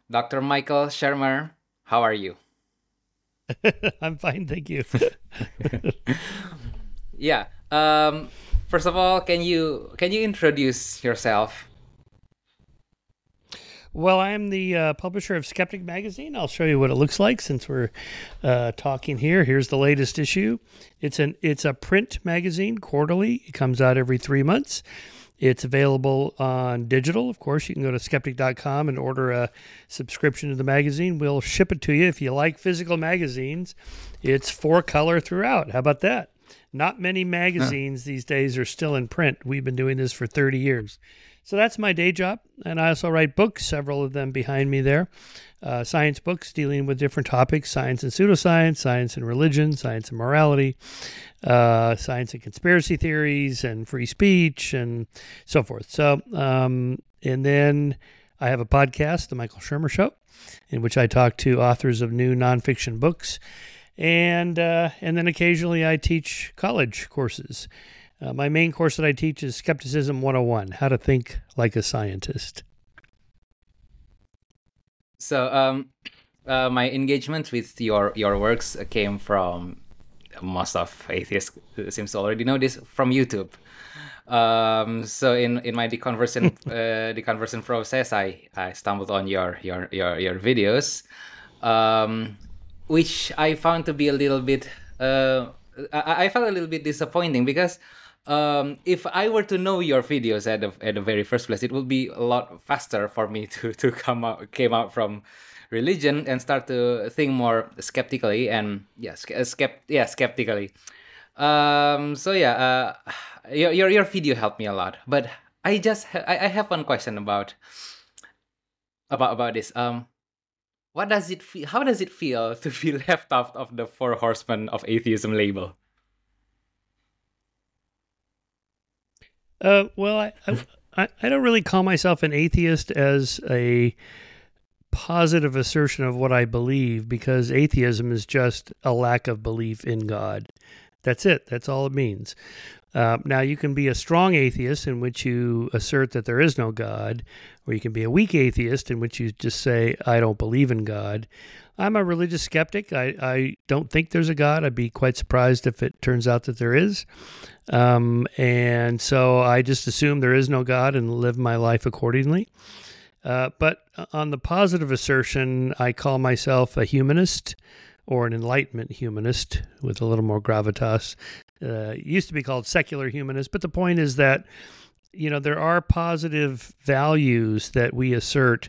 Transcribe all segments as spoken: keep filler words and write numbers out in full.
Doctor Michael Shermer. How are you? I'm fine, thank you. Yeah. Um, first of all, can you can you introduce yourself? Well, I'm the uh, publisher of Skeptic Magazine. I'll show you what it looks like since we're uh, talking here. Here's the latest issue. It's an it's a print magazine, quarterly. It comes out every three months. It's available on digital. Of course, you can go to skeptic dot com and order a subscription to the magazine. We'll ship it to you. If you like physical magazines, it's four color throughout. How about that? Not many Huh. magazines these days are still in print. We've been doing this for thirty years. So that's my day job. And I also write books, several of them behind me there. Uh, science books dealing with different topics: science and pseudoscience, science and religion, science and morality, uh, science and conspiracy theories, and free speech, and so forth. So, um, and then I have a podcast, The Michael Shermer Show, in which I talk to authors of new nonfiction books. And, uh, and then occasionally I teach college courses. Uh, my main course that I teach is Skepticism one oh one, How to Think Like a Scientist. So, um, uh, my engagement with your your works came from most of atheists seems to already know this from YouTube. Um, so in in my deconversion uh, deconversion process, I I stumbled on your your your your videos, um, which I found to be a little bit. Uh, I, I felt a little bit disappointing because um, if I were to know your videos at the at the very first place, it would be a lot faster for me to to come out came out from religion and start to think more skeptically and yeah, skept yeah skeptically. Um, so yeah, uh, your your your video helped me a lot. But I just ha- I, I have one question about about about this. Um, what does it feel? How does it feel to be left out of the four horsemen of atheism label? Uh, well, I, I, I don't really call myself an atheist as a positive assertion of what I believe, because atheism is just a lack of belief in God. That's it. That's all it means. Uh, now, you can be a strong atheist in which you assert that there is no God, or you can be a weak atheist in which you just say, I don't believe in God. I'm a religious skeptic. I, I don't think there's a God. I'd be quite surprised if it turns out that there is. Um, and so I just assume there is no God and live my life accordingly. Uh, but on the positive assertion, I call myself a humanist or an enlightenment humanist with a little more gravitas. Uh, it used to be called secular humanist, but the point is that, you know, there are positive values that we assert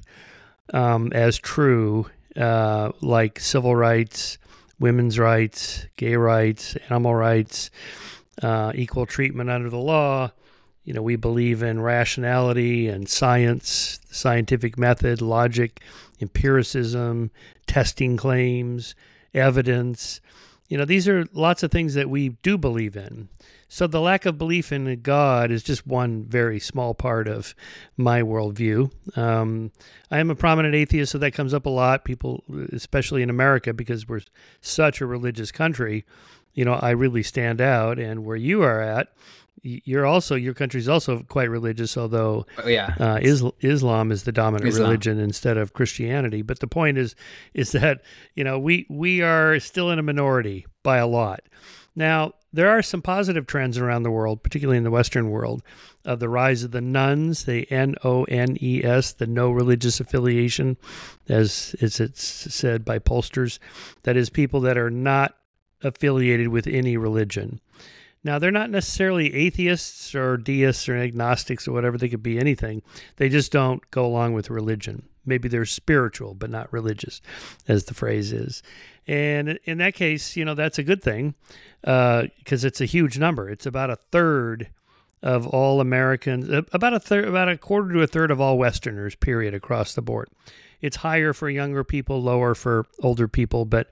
um, as true, uh, like civil rights, women's rights, gay rights, animal rights, uh, equal treatment under the law. You know, we believe in rationality and science, scientific method, logic, empiricism, testing claims, evidence. You know, these are lots of things that we do believe in. So the lack of belief in God is just one very small part of my worldview. Um, I am a prominent atheist, so that comes up a lot. People, especially in America, because we're such a religious country, you know, I really stand out. And where you are at, you're also, your country's also quite religious, although Oh, yeah, uh, it's Isl- Islam is the dominant Islam. religion instead of Christianity. But the point is, is that, you know, we we are still in a minority by a lot. Now, there are some positive trends around the world, particularly in the Western world, of the rise of the nones, the N O N E S, the no religious affiliation, as, as it's said by pollsters. That is, people that are not affiliated with any religion. Now, they're not necessarily atheists or deists or agnostics or whatever. They could be anything. They just don't go along with religion. Maybe they're spiritual, but not religious, as the phrase is. And in that case, you know, that's a good thing because uh, it's a huge number. It's about a third of all Americans, about a third, about a quarter to a third of all Westerners, period, across the board. It's higher for younger people, lower for older people, but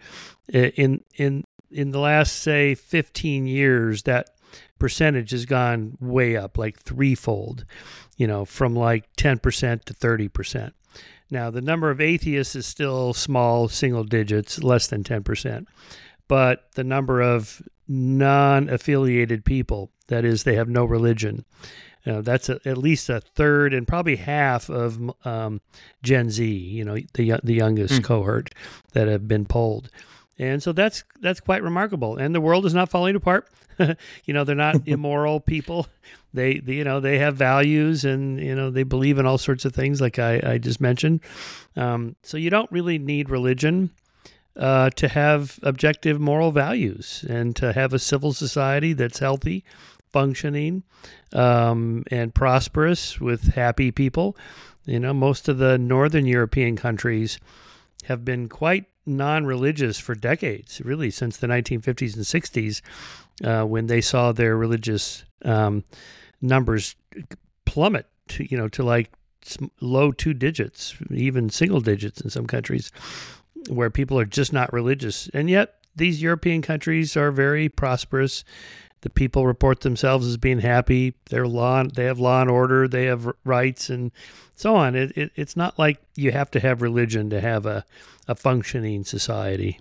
in in in the last, say, fifteen years, that percentage has gone way up, like threefold, you know, from like ten percent to thirty percent. Now, the number of atheists is still small, single digits, less than ten percent. But the number of non-affiliated people, that is, they have no religion, You know, that's a, at least a third and probably half of um, Gen Z. You know, the the youngest mm. cohort that have been polled, and so that's that's quite remarkable. And the world is not falling apart. You know, they're not immoral people. They, they, you know, they have values, and you know, they believe in all sorts of things, like I, I just mentioned. Um, so you don't really need religion uh, to have objective moral values and to have a civil society that's healthy, functioning, um, and prosperous with happy people. You know, most of the Northern European countries have been quite non-religious for decades, really since the nineteen fifties and sixties, uh, when they saw their religious um, numbers plummet to, you know, to like low two digits, even single digits in some countries, where people are just not religious. And yet these European countries are very prosperous. The people report themselves as being happy. They're law, they have law and order. They have rights and so on. It, it, it's not like you have to have religion to have a, a functioning society.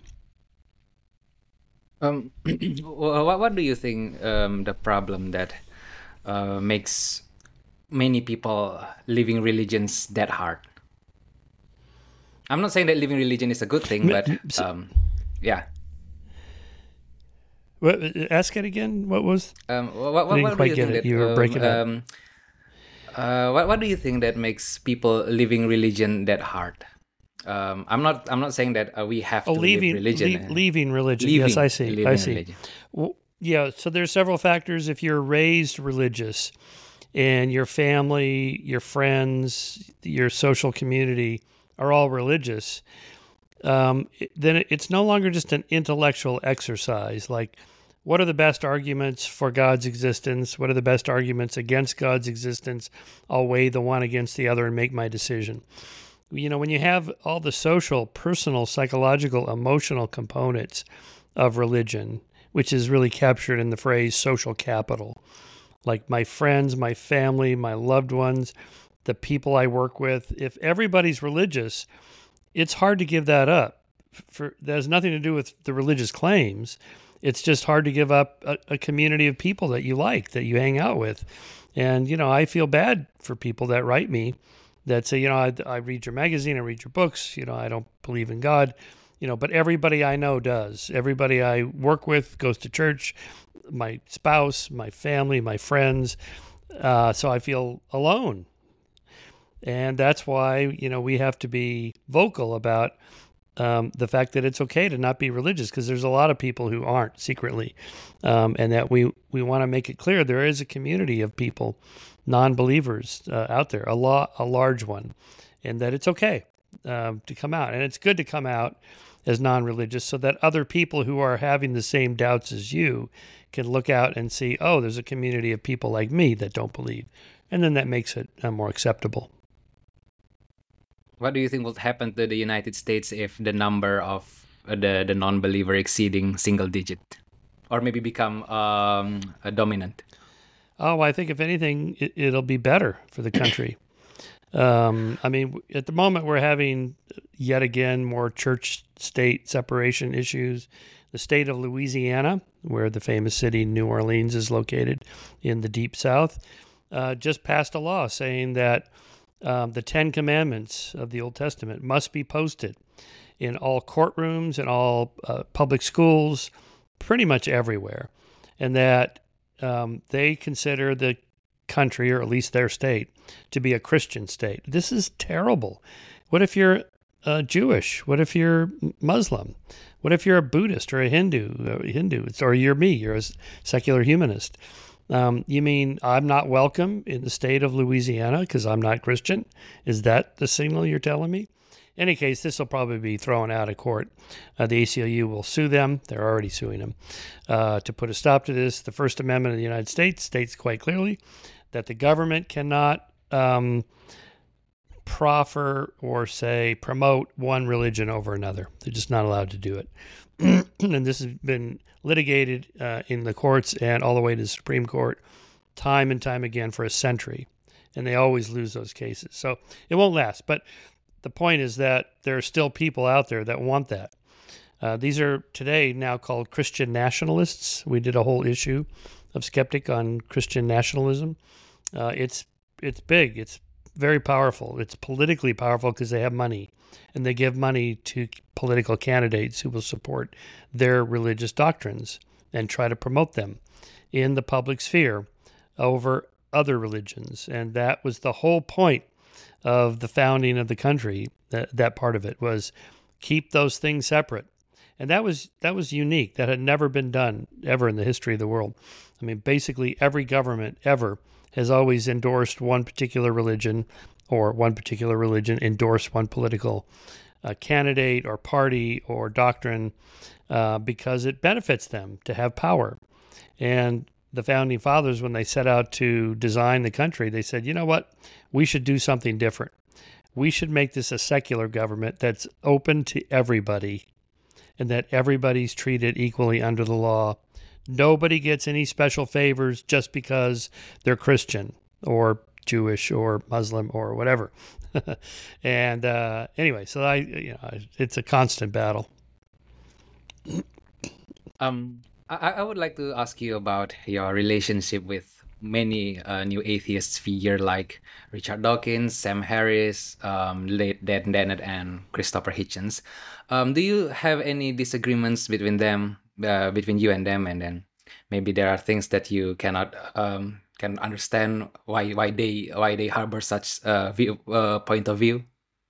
Um, what, what do you think um, the problem that uh, makes many people living religions that hard? I'm not saying that living religion is a good thing, but um, yeah. What, ask it again. What was? Um, what, what, I didn't what quite do you get think it. That, you were um, breaking up. Um, uh, what What do you think that makes people living religion that hard? Um, I'm not. I'm not saying that uh, we have oh, to leaving, live religion. Le- leaving religion. Leaving, yes, I see. I see. Religion. Well, yeah. So there's several factors. If you're raised religious, and your family, your friends, your social community are all religious, um, then it's no longer just an intellectual exercise. Like, what are the best arguments for God's existence? What are the best arguments against God's existence? I'll weigh the one against the other and make my decision. You know, when you have all the social, personal, psychological, emotional components of religion, which is really captured in the phrase social capital, like my friends, my family, my loved ones, the people I work with, if everybody's religious, it's hard to give that up. For, that has nothing to do with the religious claims. It's just hard to give up a, a community of people that you like, that you hang out with. And, you know, I feel bad for people that write me that say, you know, I, I read your magazine, I read your books, you know, I don't believe in God, you know, but everybody I know does. Everybody I work with goes to church, my spouse, my family, my friends. Uh, so I feel alone. And that's why, you know, we have to be vocal about um, the fact that it's okay to not be religious, because there's a lot of people who aren't secretly, um, and that we, we want to make it clear there is a community of people, non-believers uh, out there, a, lot, a large one, and that it's okay um, to come out. And it's good to come out as non-religious so that other people who are having the same doubts as you can look out and see, oh, there's a community of people like me that don't believe. And then that makes it uh, more acceptable. What do you think will happen to the United States if the number of uh, the, the non-believer exceeding single digit, or maybe become um, a dominant? Oh, I think if anything, it, it'll be better for the country. um, I mean, at the moment, we're having yet again more church-state separation issues. The state of Louisiana, where the famous city New Orleans is located in the Deep South, uh, just passed a law saying that Um, the Ten Commandments of the Old Testament must be posted in all courtrooms and all uh, public schools, pretty much everywhere, and that um, they consider the country, or at least their state, to be a Christian state. This is terrible. What if you're uh, Jewish? What if you're Muslim? What if you're a Buddhist or a Hindu? Uh, Hindu, or you're me, you're a secular humanist. Um, you mean I'm not welcome in the state of Louisiana because I'm not Christian? Is that the signal you're telling me? In any case, this will probably be thrown out of court. Uh, the A C L U will sue them. They're already suing them uh, to put a stop to this. The First Amendment of the United States states quite clearly that the government cannot um, proffer or say promote one religion over another. They're just not allowed to do it. And this has been litigated uh, in the courts and all the way to the Supreme Court time and time again for a century. And they always lose those cases. So it won't last. But the point is that there are still people out there that want that. Uh, these are today now called Christian nationalists. We did a whole issue of Skeptic on Christian nationalism. Uh, it's it's big. It's very powerful. It's politically powerful because they have money, and they give money to political candidates who will support their religious doctrines and try to promote them in the public sphere over other religions. And that was the whole point of the founding of the country. That, that part of it was keep those things separate. And that was that was unique. That had never been done ever in the history of the world. I mean, basically every government ever has always endorsed one particular religion, or one particular religion endorsed one political uh, candidate or party or doctrine uh, because it benefits them to have power. And the founding fathers, when they set out to design the country, they said, you know what, we should do something different. We should make this a secular government that's open to everybody and that everybody's treated equally under the law. Nobody gets any special favors just because they're Christian or Jewish or Muslim or whatever. and uh, anyway, so I, you know, it's a constant battle. Um, I, I would like to ask you about your relationship with many uh, new atheists figure like Richard Dawkins, Sam Harris, um, late Dan Dennett, and Christopher Hitchens. Um, do you have any disagreements between them, uh, between you and them, and then maybe there are things that you cannot um, can understand why why they why they harbor such uh, view, uh, point of view?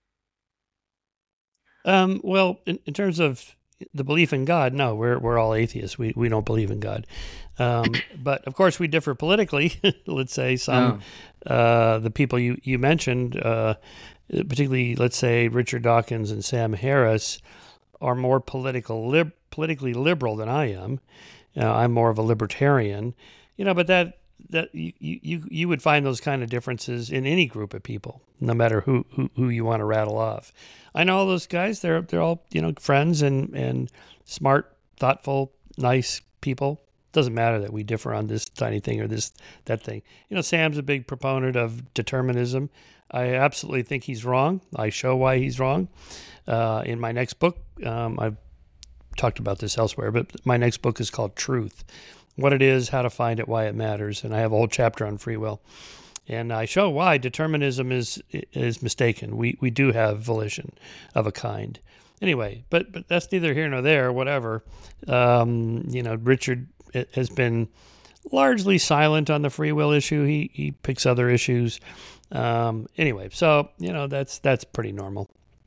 Um, well, in, in terms of the belief in God, no, we're we're all atheists. We we don't believe in God. Um, but of course, we differ politically. Let's say some Oh. uh, the people you you mentioned, uh, particularly let's say Richard Dawkins and Sam Harris, are more political lib- politically liberal than I am. Uh, I'm more of a libertarian, you know. But that that you you you would find those kind of differences in any group of people, no matter who who, who you want to rattle off. I know all those guys. They're they're all, you know, friends and and smart, thoughtful, nice people. Doesn't matter that we differ on this tiny thing or this that thing. You know, Sam's a big proponent of determinism. I absolutely think he's wrong. I show why he's wrong. Uh, in my next book, um, I've talked about this elsewhere, but my next book is called Truth: What It Is, How to Find It, Why It Matters, and I have a whole chapter on free will. And I show why determinism is is mistaken. We we do have volition of a kind. Anyway, but but that's neither here nor there. Whatever. Um, you know, Richard has been largely silent on the free will issue. He he picks other issues. Um, anyway, so you know that's that's pretty normal.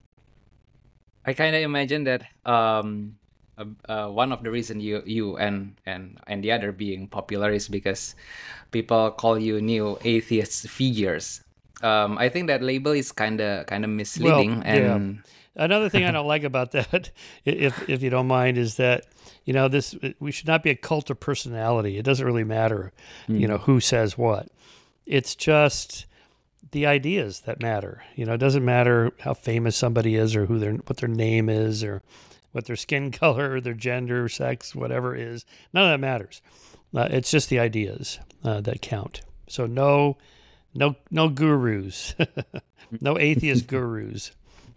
I kind of imagine that um, uh, uh, one of the reason you you and and and the other being popular is because people call you new atheist figures. Um, I think that label is kind of kind of misleading, Well, yeah. and Another thing I don't like about that, if if you don't mind, is that you know this we should not be a cult of personality. It doesn't really matter, you know, who says what. It's just the ideas that matter. You know, it doesn't matter how famous somebody is or who their what their name is or what their skin color, their gender, sex, whatever it is. None of that matters. Uh, it's just the ideas uh, that count. So no, no, no gurus, no atheist gurus.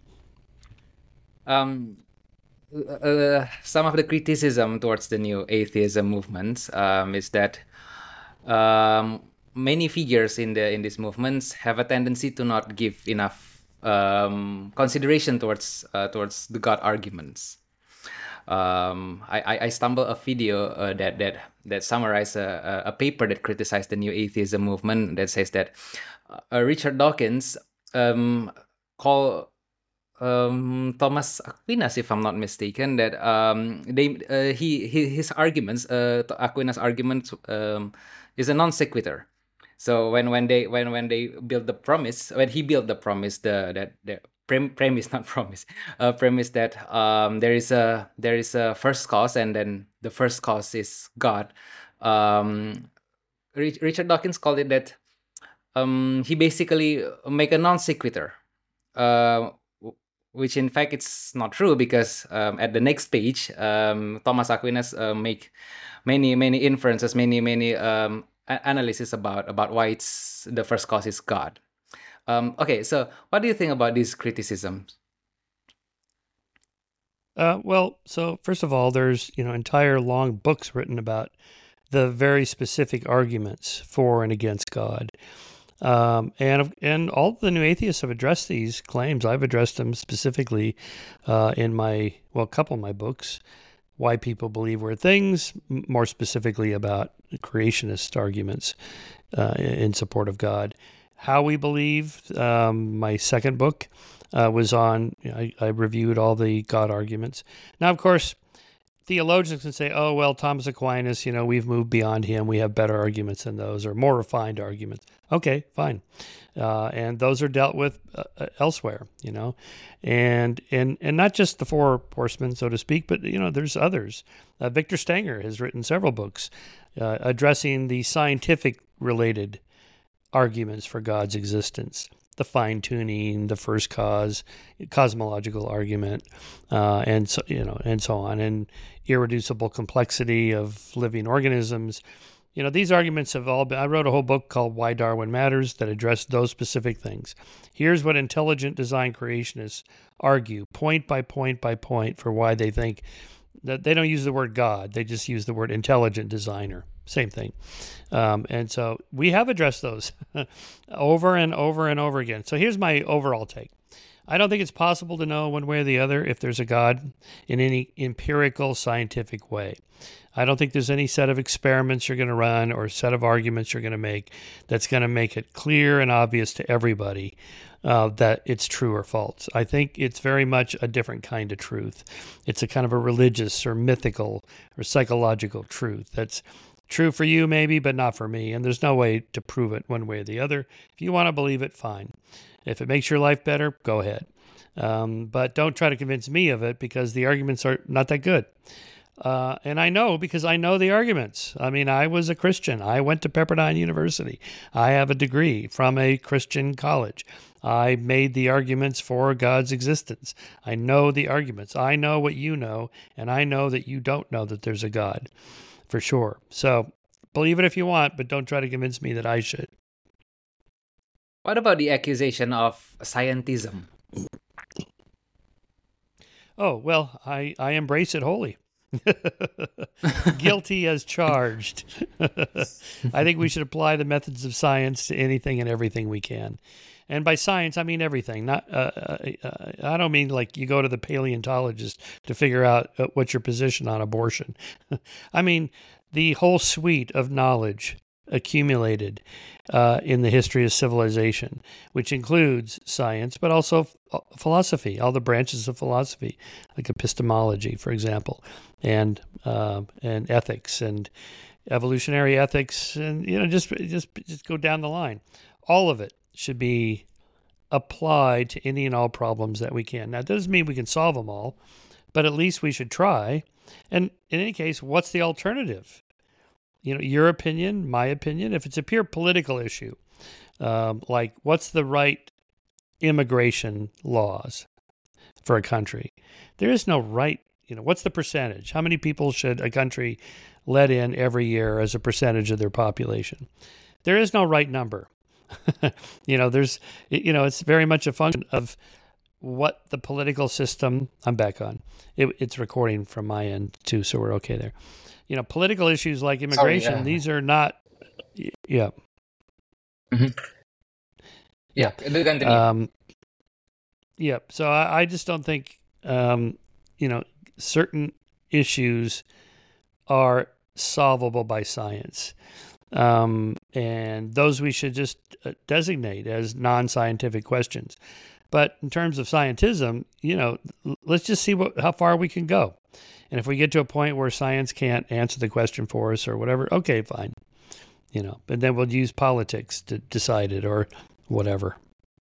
um, uh, some of the criticism towards the new atheism movements um, is that um, many figures in the in these movements have a tendency to not give enough um, consideration towards uh, towards the God arguments. Um, I, I I stumbled a video uh, that that that summarized a, a paper that criticized the new atheism movement that says that uh, Richard Dawkins um, call um, Thomas Aquinas, if I'm not mistaken, that um, they uh, he, he his arguments, uh, Aquinas' argument um, is a non sequitur. So when when they when when they build the promise, when he built the promise, the that the prem, premise not promise, uh, premise that um there is a there is a first cause and then the first cause is God. Um, Rich- Richard Dawkins called it that um he basically make a non sequitur, uh, w- which in fact it's not true because um, at the next page um, Thomas Aquinas uh, make many many inferences, many many um, a- analysis about about why it's the first cause is God. Um, okay, so what do you think about these criticisms? Uh, well, so first of all, there's you know entire long books written about the very specific arguments for and against God. Um, and and all the new atheists have addressed these claims. I've addressed them specifically uh, in my, well, a couple of my books, Why People Believe Weird Things, more specifically about creationist arguments uh, in support of God. How We Believe, um, my second book, uh, was on, I, I reviewed all the God arguments. Now, of course, theologians can say, oh, well, Thomas Aquinas, you know, we've moved beyond him. We have better arguments than those, or more refined arguments. Okay, fine. Uh, and those are dealt with uh, elsewhere, you know, and, and, and not just the four horsemen, so to speak, but, you know, there's others. Uh, Victor Stenger has written several books uh, addressing the scientific related arguments for God's existence. The fine-tuning, the first cause, cosmological argument, uh, and so you know, and so on, and irreducible complexity of living organisms. You know, these arguments have all been. I wrote a whole book called Why Darwin Matters that addressed those specific things. Here's what intelligent design creationists argue, point by point by point, for why they think that they don't use the word God; they just use the word intelligent designer. Same thing. Um, and so we have addressed those over and over and over again. So here's my overall take. I don't think it's possible to know one way or the other if there's a God in any empirical scientific way. I don't think there's any set of experiments you're going to run or set of arguments you're going to make that's going to make it clear and obvious to everybody uh, that it's true or false. I think it's very much a different kind of truth. It's a kind of a religious or mythical or psychological truth that's true for you, maybe, but not for me. And there's no way to prove it one way or the other. If you want to believe it, fine. If it makes your life better, go ahead. Um, but don't try to convince me of it because the arguments are not that good. Uh, and I know because I know the arguments. I mean, I was a Christian. I went to Pepperdine University. I have a degree from a Christian college. I made the arguments for God's existence. I know the arguments. I know what you know, and I know that you don't know that there's a God. For sure. So believe it if you want, but don't try to convince me that I should. What about the accusation of scientism? Oh, well, I, I embrace it wholly. Guilty as charged. I think we should apply the methods of science to anything and everything we can. And by science, I mean everything. Not, uh, uh, I don't mean like you go to the paleontologist to figure out uh, what's your position on abortion. I mean the whole suite of knowledge accumulated uh, in the history of civilization, which includes science, but also f- philosophy, all the branches of philosophy, like epistemology, for example, and uh, and ethics and evolutionary ethics, and you know, just just just go down the line. All of it should be applied to any and all problems that we can. Now, it doesn't mean we can solve them all, but at least we should try. And in any case, what's the alternative? You know, your opinion, my opinion. If it's a pure political issue, um, like what's the right immigration laws for a country? There is no right, you know, what's the percentage? How many people should a country let in every year as a percentage of their population? There is no right number. you know, there's, you know, it's very much a function of what the political system, I'm back on. It, it's recording from my end too, so we're okay there. You know, political issues like immigration, Sorry, yeah. these are not, yeah. Mm-hmm. Yeah, continue. Um, yeah, so I, I just don't think, um, you know, certain issues are solvable by science. Um, and those we should just designate as non-scientific questions. But in terms of scientism, you know, let's just see what how far we can go. And if we get to a point where science can't answer the question for us or whatever, okay, fine. You know, but then we'll use politics to decide it or whatever.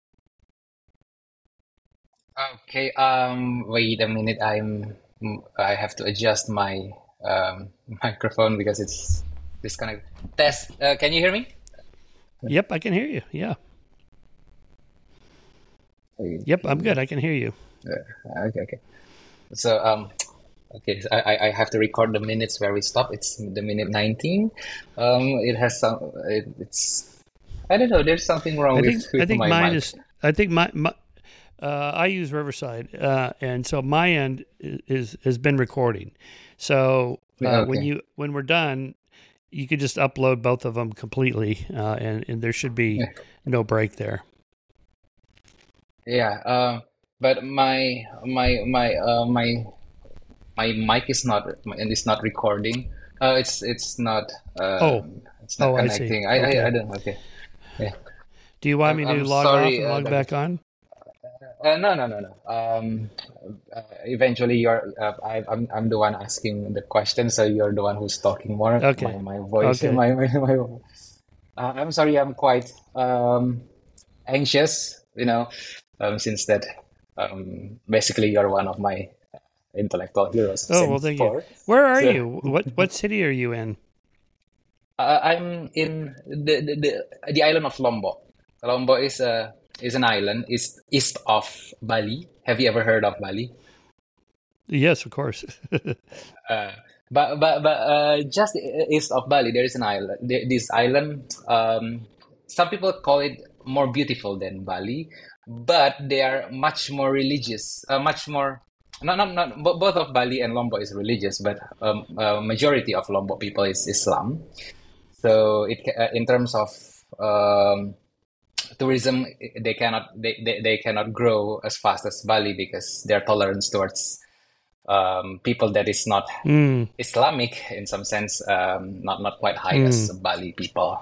Okay, um, wait a minute. I'm I have to adjust my um, microphone because it's disconnected. Test. Uh, can you hear me? Yep, I can hear you. Yeah. Yep, I'm good. I can hear you. Uh, okay, okay. So, um, okay, so I I have to record the minutes where we stop. It's the minute nineteen. Um, it has some. It, it's. I don't know. There's something wrong I with, think, with I think my mine mic. is. I think my. my uh, I use Riverside, uh, and so my end is, is has been recording. So uh, Yeah, okay. when you when we're done, you could just upload both of them completely, uh, and and there should be Yeah. no break there. Yeah. Um, but my my my uh, my my mic is not and it's not recording. Uh, it's it's not Oh, um, it's not oh, I see. connecting. I I, Okay. I don't. Okay. Yeah. Do you want I'm me to I'm log off sorry. and Uh, log David. back on? Uh, no, no, no, no. Um, uh, eventually, you're. Uh, I, I'm. I'm the one asking the question, so you're the one who's talking more. My Okay. my voice. Okay. My my my. Uh, I'm sorry. I'm quite um anxious. You know, um, since that. Um, basically, you're one of my intellectual heroes Oh, well, since thank you. before. Where are So you? What what city are you in? uh, I'm in the, the the the island of Lombok. Lombok is a is an island. It's east of Bali. Have you ever heard of Bali? Yes, of course. Uh, but but but uh, just east of Bali, there is an island. Th- This island, um, some people call it more beautiful than Bali, but they are much more religious. Uh, much more. Not not not. bo- Both of Bali and Lombok is religious, but um, uh, majority of Lombok people is Islam. So it ca- uh, in terms of um, tourism, i- they cannot they, they, they cannot grow as fast as Bali because their tolerance towards um, people that is not mm, Islamic in some sense, um, not not quite high as mm. Bali people.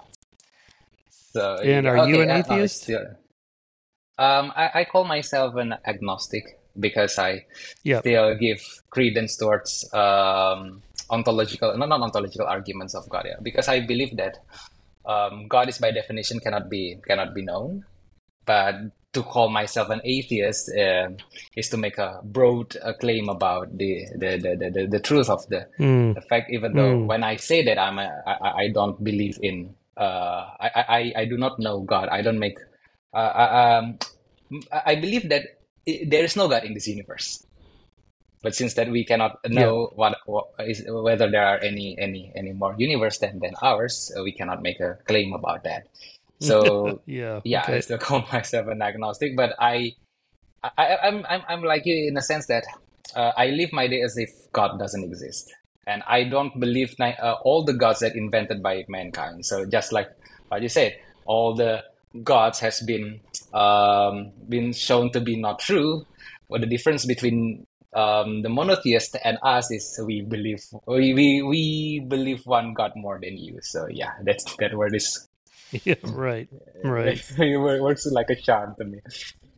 So And are yeah, you okay, an uh, no, it's atheist? still. Um, I, I call myself an agnostic because I Yep. still give credence towards um, ontological, no, not ontological arguments of God. Yeah, because I believe that um, God is by definition cannot be cannot be known. But to call myself an atheist uh, is to make a broad uh, claim about the the, the, the, the the truth of the Mm, the fact. Even though mm. when I say that I'm a, I, I I don't believe in uh, I, I I I do not know God. I don't make uh, uh, um, I I believe that I there is no God in this universe. But since that we cannot Yep. know what, what is whether there are any any any more universe than than ours, uh, we cannot make a claim about that. So Yeah. yeah, I Okay. still call myself an agnostic, but I, I I'm I'm I'm like you in the sense that uh, I live my day as if God doesn't exist, and I don't believe ni- uh, all the gods that invented by mankind. So just like what you said, all the gods has been um, been shown to be not true. What the difference between um, the monotheist and us is we believe we, we we believe one God more than you. So yeah, that's that word is Yeah. Right. Right. it works like a charm to me.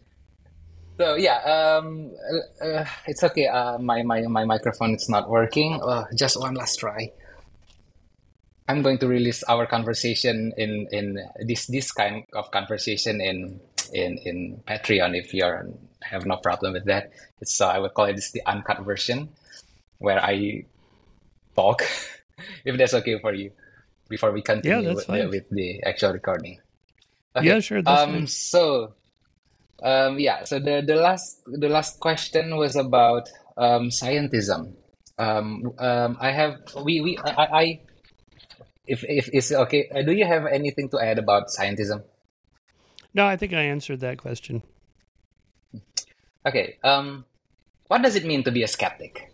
So yeah, um, uh, uh, it's okay. Uh, my my my microphone is not working. Uh, just one last try. I'm going to release our conversation in in this this kind of conversation in in in Patreon if you're have no problem with that. It's so I would call it this the uncut version where I talk, if that's okay for you, before we Yeah, continue that's with the fine. with the actual recording. Yeah, Okay. sure, that's Um. fine. So Um, yeah, so the, the last the last question was about um, scientism. Um, um, I have we we I, I if if it's okay, uh, do you have anything to add about scientism? No, I think I answered that question. Okay. Um, what does it mean to be a skeptic?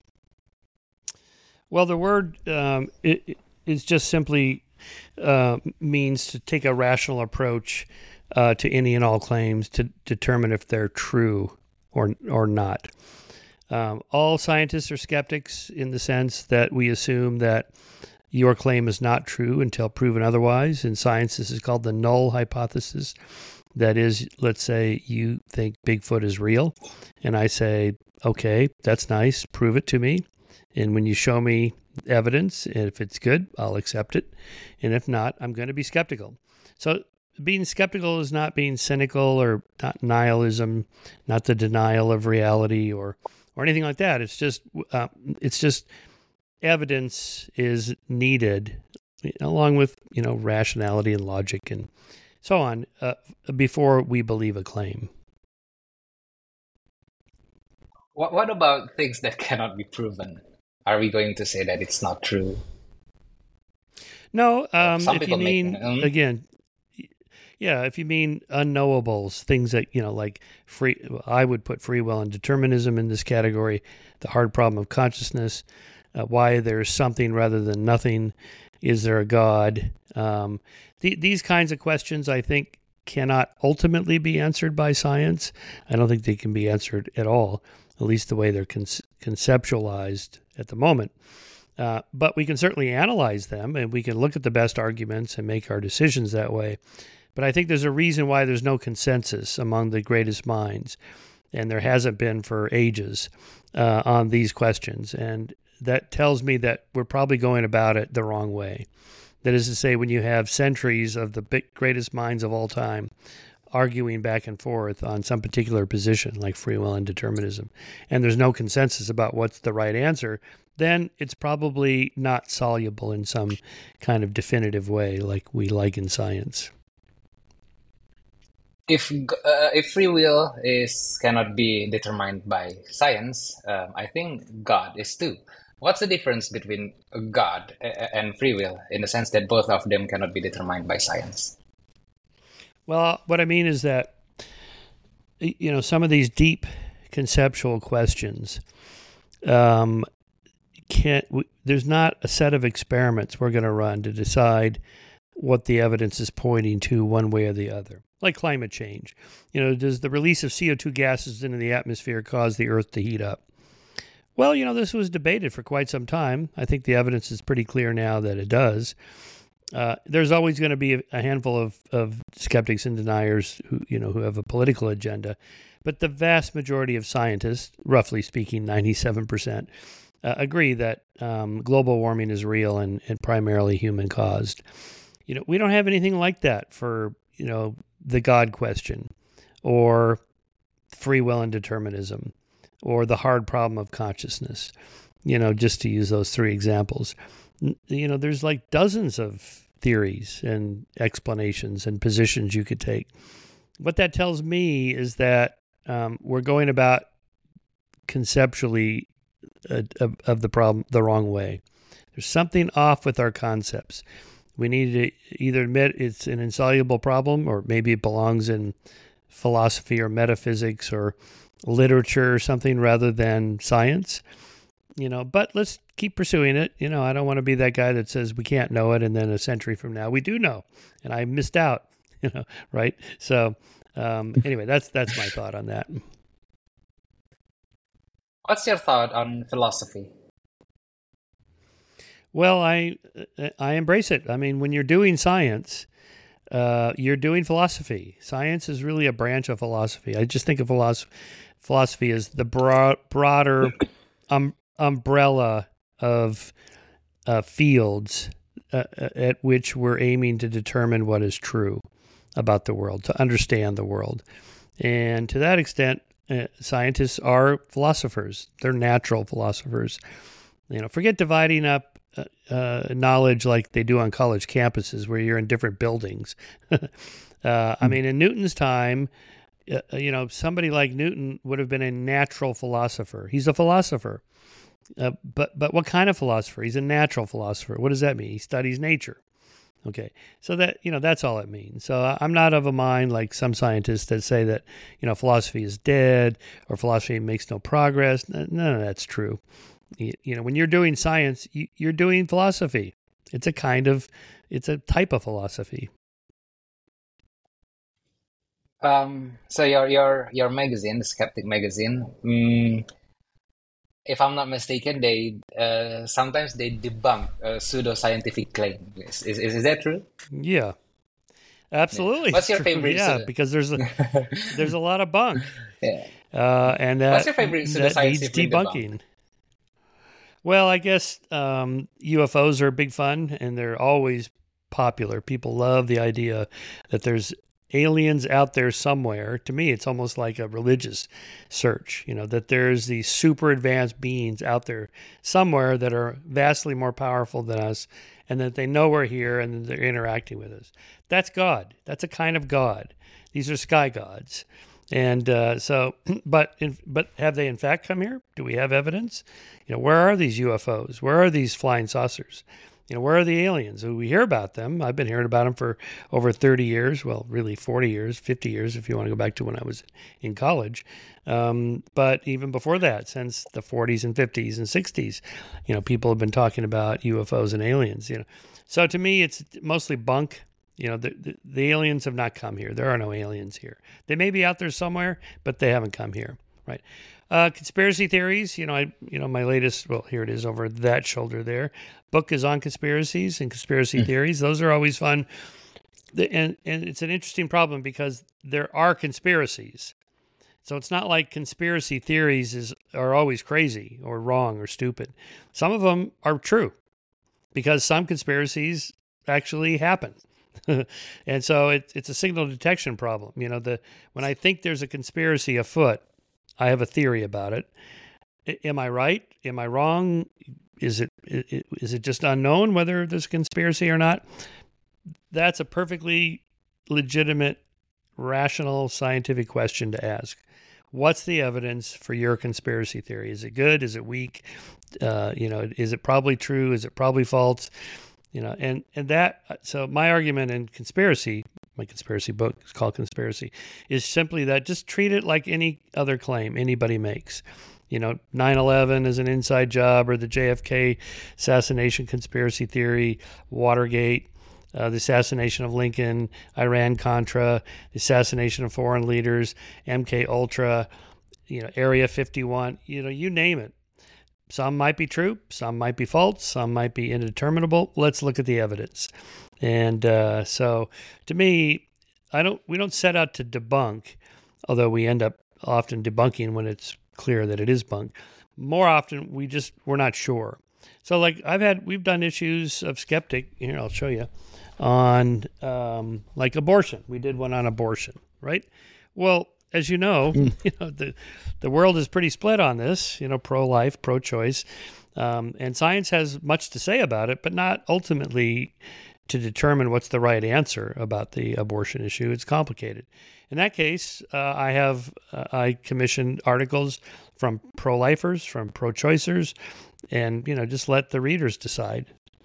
Well, the word um, it, it is just simply uh, means to take a rational approach uh, to any and all claims to determine if they're true or or not. Um, all scientists are skeptics in the sense that we assume that your claim is not true until proven otherwise. In science, this is called the null hypothesis. That is, let's say you think Bigfoot is real, and I say, okay, that's nice, prove it to me. And when you show me evidence, and if it's good, I'll accept it. And if not, I'm going to be skeptical. So being skeptical is not being cynical or not nihilism, not the denial of reality or or anything like that. It's just uh, it's just evidence is needed along with you know rationality and logic and so on uh, before we believe a claim. What what about things that cannot be proven? Are we going to say that it's not true? No, Uh, um, some if you people make mean um, again, yeah, if you mean unknowables, things that you know, like free, I would put free will and determinism in this category. The hard problem of consciousness, uh, why there's something rather than nothing, Is there a God? Um, the, these kinds of questions, I think, cannot ultimately be answered by science. I don't think they can be answered at all, at least the way they're con- conceptualized at the moment. Uh, but we can certainly analyze them, and we can look at the best arguments and make our decisions that way. But I think there's a reason why there's no consensus among the greatest minds, and there hasn't been for ages uh, on these questions. And that tells me that we're probably going about it the wrong way. That is to say, when you have centuries of the big, greatest minds of all time arguing back and forth on some particular position, like free will and determinism, and there's no consensus about what's the right answer, then it's probably not soluble in some kind of definitive way like we like in science. If uh, if free will is cannot be determined by science, um, I think God is too. What's the difference between God and free will in the sense that both of them cannot be determined by science? Well, what I mean is that, you know, some of these deep conceptual questions, um, can't. W- there's not a set of experiments we're going to run to decide what the evidence is pointing to one way or the other. Like climate change, you know, does the release of C O two gases into the atmosphere cause the Earth to heat up? Well, you know, this was debated for quite some time. I think the evidence is pretty clear now that it does. Uh, there's always going to be a, a handful of, of skeptics and deniers who, you know, who have a political agenda. But the vast majority of scientists, roughly speaking, ninety-seven percent, uh, agree that um, global warming is real and, and primarily human caused. You know, we don't have anything like that for, you know, the God question or free will and determinism or the hard problem of consciousness, you know, just to use those three examples. You know, there's like dozens of theories and explanations and positions you could take. What that tells me is that um, we're going about conceptually uh, of, of the problem the wrong way. There's something off with our concepts. We need to either admit it's an insoluble problem, or maybe it belongs in philosophy or metaphysics or literature or something rather than science. You know, but let's keep pursuing it. You know, I don't want to be that guy that says we can't know it, and then a century from now we do know, and I missed out. You know, right? So um, anyway, that's that's my thought on that. What's your thought on philosophy? Well, I I embrace it. I mean, when you're doing science, uh, you're doing philosophy. Science is really a branch of philosophy. I just think of philosophy, philosophy as the broad, broader um, umbrella of uh, fields uh, at which we're aiming to determine what is true about the world, to understand the world. And to that extent, uh, scientists are philosophers. They're natural philosophers. You know, forget dividing up Uh, uh, knowledge like they do on college campuses where you're in different buildings. uh, I mean, in Newton's time, uh, you know, somebody like Newton would have been a natural philosopher. He's a philosopher. Uh, but but what kind of philosopher? He's a natural philosopher. What does that mean? He studies nature. Okay, so that, you know, that's all it means. So I'm not of a mind like some scientists that say that, you know, philosophy is dead or philosophy makes no progress. None of that's true. You know, when you're doing science, you're doing philosophy. It's a kind of, it's a type of philosophy. Um, so your your your magazine, the Skeptic magazine, mm, if I'm not mistaken, they uh, sometimes they debunk a pseudo-scientific claim. Is, is is that true? Yeah, Yeah. absolutely. What's It's your true. favorite Yeah, pseudo? because there's a there's a lot of bunk, Yeah. uh, and What's that your favorite that pseudoscience needs you've been debunked? debunking. Well, I guess um, U F Os are big fun, and they're always popular. People love the idea that there's aliens out there somewhere. To me, it's almost like a religious search, you know, that there's these super advanced beings out there somewhere that are vastly more powerful than us, and that they know we're here and that they're interacting with us. That's God. That's a kind of God. These are sky gods. And uh, so, but in, but have they in fact come here? Do we have evidence? You know, where are these U F Os? Where are these flying saucers? You know, where are the aliens? We hear about them. I've been hearing about them for over thirty years. Well, really forty years, fifty years, if you want to go back to when I was in college. Um, but even before that, since the forties and fifties and sixties, you know, people have been talking about U F Os and aliens, you know. So to me, it's mostly bunk. You know, the, the, the aliens have not come here. There are no aliens here. They may be out there somewhere, but they haven't come here, right? Uh, conspiracy theories, you know, I, you know, my latest, well, here it is over that shoulder there. Book is on conspiracies and conspiracy mm. theories. Those are always fun. The, and, and it's an interesting problem because there are conspiracies. So it's not like conspiracy theories is are always crazy or wrong or stupid. Some of them are true because some conspiracies actually happen. And so it, it's a signal detection problem. You know, the when I think there's a conspiracy afoot, I have a theory about it. I, am I right? Am I wrong? Is it is it just unknown whether there's a conspiracy or not? That's a perfectly legitimate, rational, scientific question to ask. What's the evidence for your conspiracy theory? Is it good? Is it weak? Uh, you know, is it probably true? Is it probably false? You know, and, and that, so my argument in conspiracy, my conspiracy book is called Conspiracy, is simply that just treat it like any other claim anybody makes. You know, nine eleven is an inside job, or the J F K assassination conspiracy theory, Watergate, uh, the assassination of Lincoln, Iran-Contra, the assassination of foreign leaders, M K Ultra, you know, Area fifty-one, you know, you name it. Some might be true, some might be false, some might be indeterminable. Let's look at the evidence. And uh, so, to me, I don't. We don't set out to debunk, although we end up often debunking when it's clear that it is bunk. More often, we just we're not sure. So, like I've had, we've done issues of skeptic. Here, I'll show you on um, like abortion. We did one on abortion, right? Well, as you know, mm. you know the the world is pretty split on this. You know, pro-life, pro-choice, um, and science has much to say about it, but not ultimately to determine what's the right answer about the abortion issue. It's complicated. In that case, uh, I have uh, I commissioned articles from pro-lifers, from pro-choicers, and you know, just let the readers decide.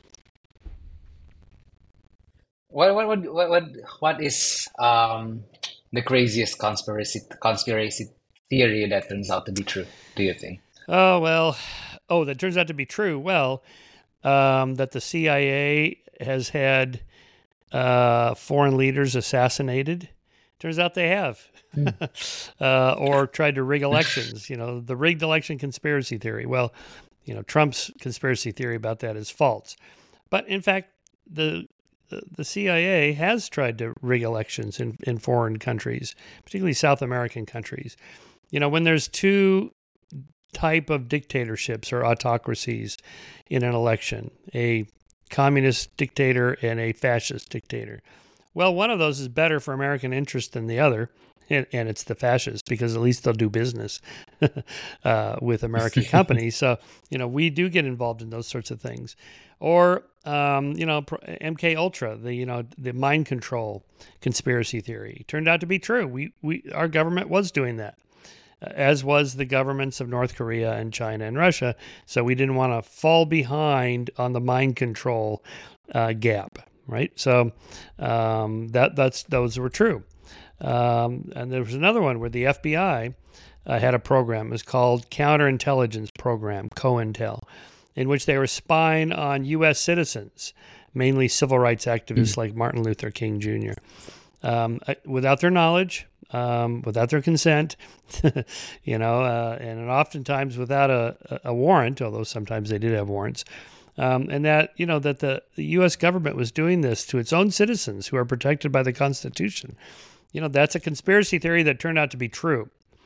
What what what what what, what is um, the craziest conspiracy conspiracy theory that turns out to be true? Do you think? Oh well, oh that turns out to be true. Well, um, that the C I A has had uh, foreign leaders assassinated. Turns out they have, mm. uh, or tried to rig elections. You know, the rigged election conspiracy theory. Well, you know, Trump's conspiracy theory about that is false. But in fact, the the C I A has tried to rig elections in, in foreign countries, particularly South American countries. You know, when there's two type of dictatorships or autocracies in an election, a communist dictator and a fascist dictator. Well, one of those is better for American interest than the other, and, and it's the fascists, because at least they'll do business uh, with American companies. So, you know, we do get involved in those sorts of things. Or, um, you know, M K Ultra, the, you know, the mind control conspiracy theory turned out to be true. We, we, our government was doing that, as was the governments of North Korea and China and Russia. So we didn't want to fall behind on the mind control uh, gap. Right, so um, that that's those were true, um, and there was another one where the F B I uh, had a program. It was called Counterintelligence Program, COINTEL, in which they were spying on U S citizens, mainly civil rights activists mm. like Martin Luther King Junior, um, without their knowledge, um, without their consent, you know, uh, and oftentimes without a, a warrant, although sometimes they did have warrants. Um, and that, you know, that the, the U S government was doing this to its own citizens who are protected by the Constitution. You know, that's a conspiracy theory that turned out to be true.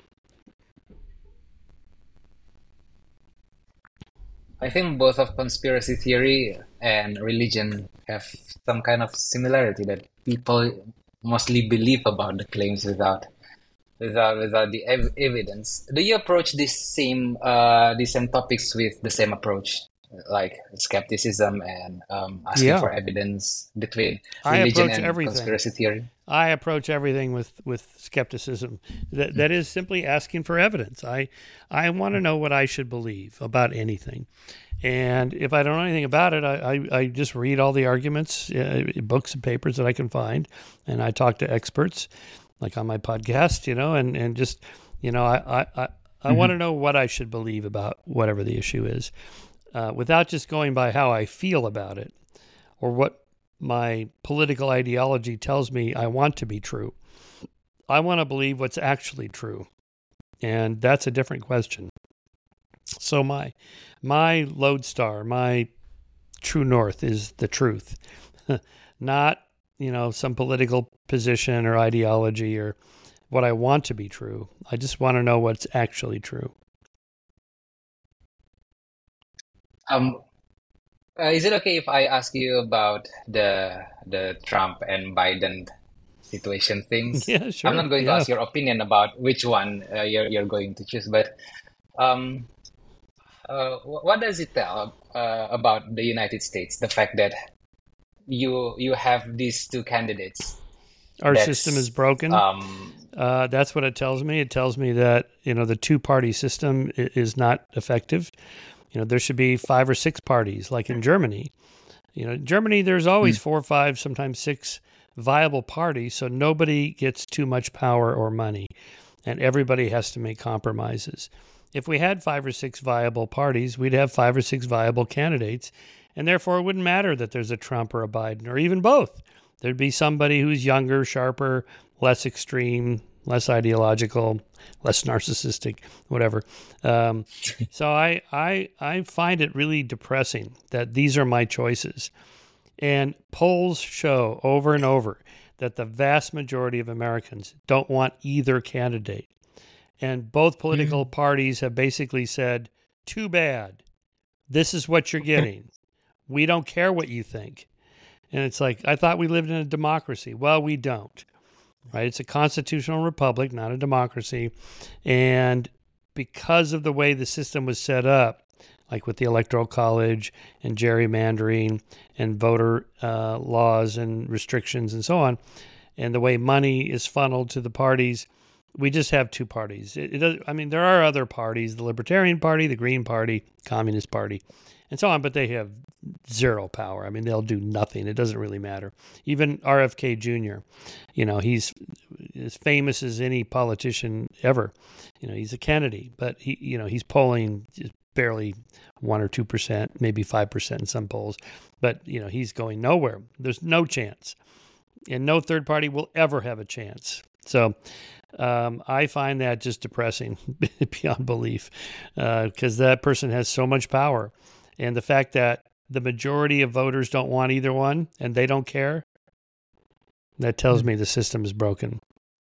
I think both of conspiracy theory and religion have some kind of similarity, that people mostly believe about the claims without without without the ev- evidence. Do you approach this same uh, these same topics with the same approach? like skepticism and um, asking Yeah. for evidence between I religion approach and everything. conspiracy theory. I approach everything with, with skepticism. That that is simply asking for evidence. I I want to know what I should believe about anything, and if I don't know anything about it, I I, I just read all the arguments, uh, books and papers that I can find, and I talk to experts, like on my podcast, you know, and and just you know I I I, I want to Mhm. know what I should believe about whatever the issue is, uh, without just going by how I feel about it or what my political ideology tells me I want to be true. I want to believe what's actually true. And that's a different question. So my my lodestar, my true north is the truth. Not, you know, some political position or ideology or what I want to be true. I just want to know what's actually true. Um, uh, is it okay if I ask you about the the Trump and Biden situation things? Yeah, I'm sure. not going to Yeah. ask your opinion about which one uh, you're you're going to choose, but um, uh, wh- what does it tell uh, about the United States? The fact that you you have these two candidates Our system is that's broken. um Uh, that's what it tells me. It tells me that, you know, the two party system is not effective. You know, there should be five or six parties, like in Germany. You know, in Germany, there's always mm, four, five, sometimes six viable parties, so nobody gets too much power or money, and everybody has to make compromises. If we had five or six viable parties, we'd have five or six viable candidates, and therefore it wouldn't matter that there's a Trump or a Biden or even both. There'd be somebody who's younger, sharper, less extreme, less ideological, less narcissistic, whatever. Um, so I, I, I find it really depressing that these are my choices. And polls show over and over that the vast majority of Americans don't want either candidate. And both political mm, parties have basically said, too bad. This is what you're getting. We don't care what you think. And it's like, I thought we lived in a democracy. Well, we don't, right? It's a constitutional republic, not a democracy. And because of the way the system was set up, like with the Electoral College and gerrymandering and voter uh, laws and restrictions and so on, and the way money is funneled to the parties, we just have two parties. It, it does, I mean, there are other parties: the Libertarian Party, the Green Party, Communist Party, and so on. But they have zero power. I mean, they'll do nothing. It doesn't really matter. Even R F K Junior, you know, he's as famous as any politician ever. You know, he's a Kennedy, but he, you know, he's polling just barely one or two percent, maybe five percent in some polls. But you know, he's going nowhere. There's no chance, and no third party will ever have a chance. So um, I find that just depressing beyond belief, because uh, that person has so much power, and the fact that the majority of voters don't want either one and they don't care, that tells mm. me the system is broken.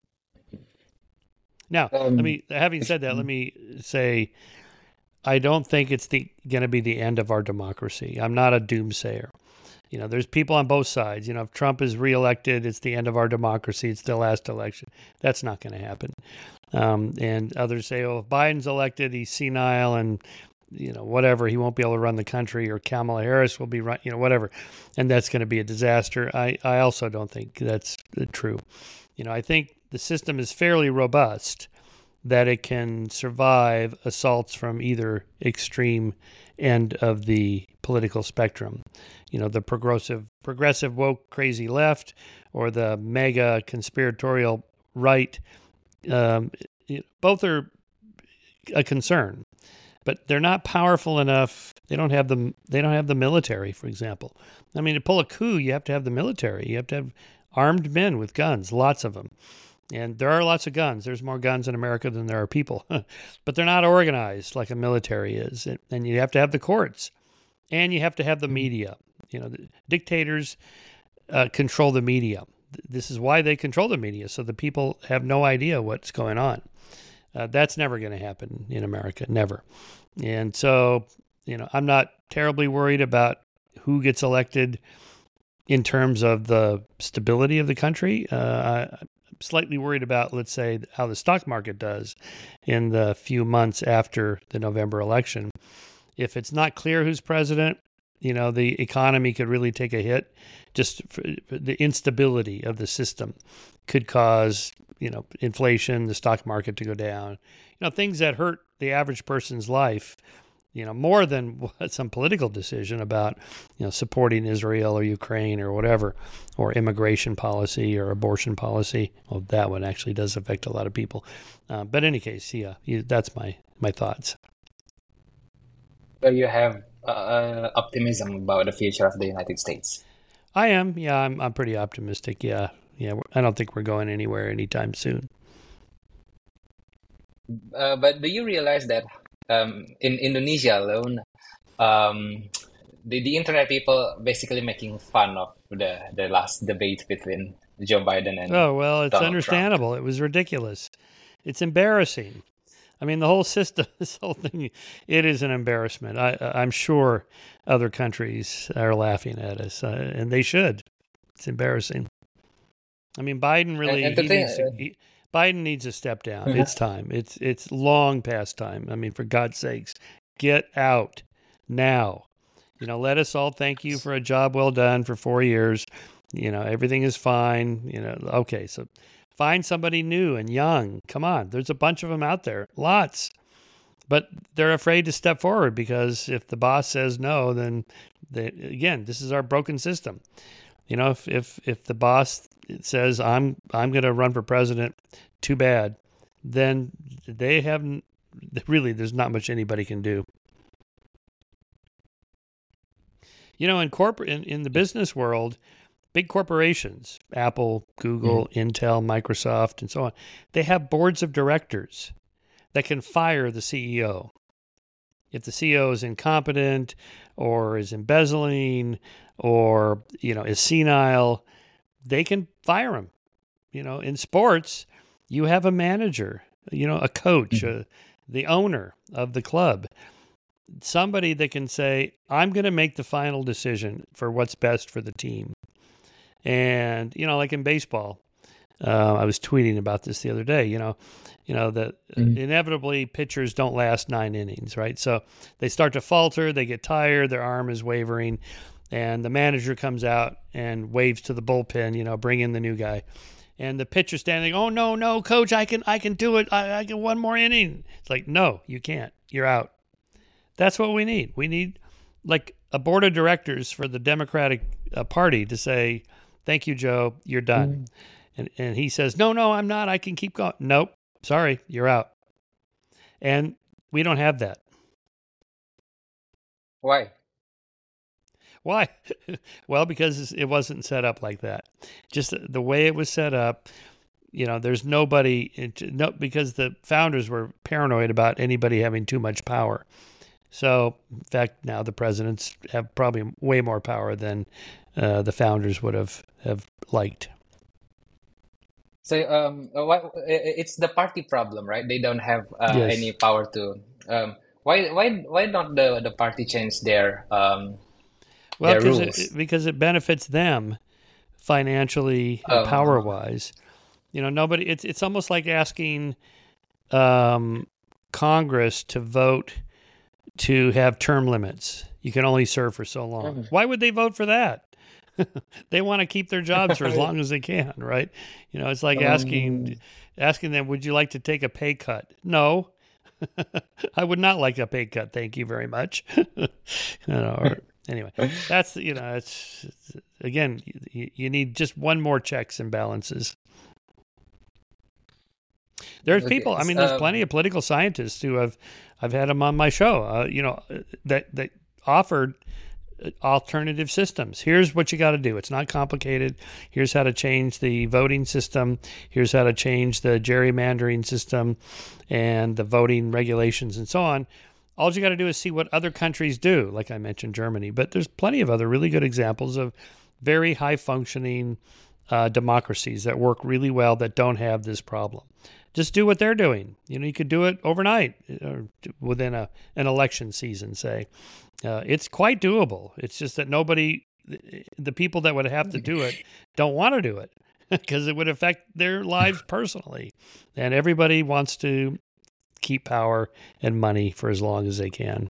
Now, let Um, me, having said that, let mm, me say I don't think it's the going to be the end of our democracy. I'm not a doomsayer. You know, there's people on both sides. You know, if Trump is reelected, it's the end of our democracy. It's the last election. That's not going to happen. Um, and others say, oh, if Biden's elected, he's senile and, you know, whatever. He won't be able to run the country, or Kamala Harris will be run, you know, whatever. And that's going to be a disaster. I, I also don't think that's true. You know, I think the system is fairly robust, that it can survive assaults from either extreme end of the political spectrum. You know, the progressive, progressive woke, crazy left, or the mega conspiratorial right. Um, both are a concern, but they're not powerful enough. They don't have the they don't have the military, for example. I mean, to pull a coup, you have to have the military. You have to have armed men with guns, lots of them. And there are lots of guns. There's more guns in America than there are people. But they're not organized like a military is. And you have to have the courts. And you have to have the mm, media. You know, the dictators uh, control the media. This is why they control the media, so the people have no idea what's going on. Uh, that's never going to happen in America, never. And so, you know, I'm not terribly worried about who gets elected in terms of the stability of the country. Uh, I'm slightly worried about, let's say, how the stock market does in the few months after the November election. If it's not clear who's president, you know, the economy could really take a hit. Just for the instability of the system could cause, you know, inflation, the stock market to go down, you know, things that hurt the average person's life, you know, more than what some political decision about, you know, supporting Israel or Ukraine or whatever, or immigration policy or abortion policy. Well, that one actually does affect a lot of people. Uh, but in any case, yeah, you, that's my, my thoughts. So you have uh, optimism about the future of the United States. I am, yeah, I'm, I'm pretty optimistic. Yeah, yeah, I don't think we're going anywhere anytime soon. Uh, but do you realize that um, in Indonesia alone, um, the, the internet people basically making fun of the, the last debate between Joe Biden and Oh, well, it's Donald understandable. Trump? It was ridiculous. It's embarrassing. I mean, the whole system, this whole thing, it is an embarrassment. I, I'm sure other countries are laughing at us, uh, and they should. It's embarrassing. I mean, Biden And, really, and to he think, needs to, he, Biden needs to step down. uh, It's time. It's, it's long past time. I mean, for God's sakes, get out now. You know, let us all thank you for a job well done for four years. You know, everything is fine. You know, okay, so find somebody new and young. Come on, there's a bunch of them out there, lots. But they're afraid to step forward because if the boss says no, then they, again, this is our broken system. You know, if if if the boss says I'm I'm going to run for president, too bad. Then they haven't really. There's not much anybody can do. You know, in corporate, in, in the business world, big corporations, Apple, Google, mhm. Intel, Microsoft, and so on, they have boards of directors that can fire the C E O. If the C E O is incompetent or is embezzling or, you know, is senile, they can fire him. You know, in sports, you have a manager, you know, a coach, Mhm. uh, the owner of the club, somebody that can say, I'm going to make the final decision for what's best for the team. And, you know, like in baseball, uh, I was tweeting about this the other day, you know, you know, that Mhm. inevitably pitchers don't last nine innings, right? So they start to falter, they get tired, their arm is wavering, and the manager comes out and waves to the bullpen, you know, bring in the new guy. And the pitcher standing, oh no, no, coach, I can I can do it. I, I can one more inning. It's like, no, you can't. You're out. That's what we need. We need like a board of directors for the Democratic uh, Party to say, thank you, Joe, you're done. Mm. And and he says, no, no, I'm not. I can keep going. Nope. Sorry, you're out. And we don't have that. Why? Why? Well, because it wasn't set up like that. Just the way it was set up, you know, there's nobody, it- no, because the founders were paranoid about anybody having too much power. So, in fact, now the presidents have probably way more power than uh, the founders would have, have liked. So um, uh, why, i- it's the party problem, right? They don't have uh, Yes. any power to. Um, why why why not the the party change their um Well, their because rules? it, because it benefits them financially and power Uh, wise. You know, nobody. It's it's almost like asking um, Congress to vote to have term limits. You can only serve for so long. mm. Why would they vote for that? They want to keep their jobs for as long as they can, right? You know, it's like asking Um, asking them, "Would you like to take a pay cut?" No, I would not like a pay cut. Thank you very much. You know, or anyway, that's you know, it's, it's again, you, you need just one more checks and balances. There's people. okay. I s- mean, there's Um, plenty of political scientists who have, I've had them on my show. Uh, you know, uh, that that offered uh, alternative systems. Here's what you got to do. It's not complicated. Here's how to change the voting system. Here's how to change the gerrymandering system, and the voting regulations and so on. All you got to do is see what other countries do, like I mentioned, Germany. But there's plenty of other really good examples of very high functioning uh, democracies that work really well that don't have this problem. Just do what they're doing. You know, you could do it overnight or within a an election season, say. Uh, it's quite doable. It's just that nobody, the people that would have to do it, don't want to do it because it would affect their lives personally. And everybody wants to keep power and money for as long as they can.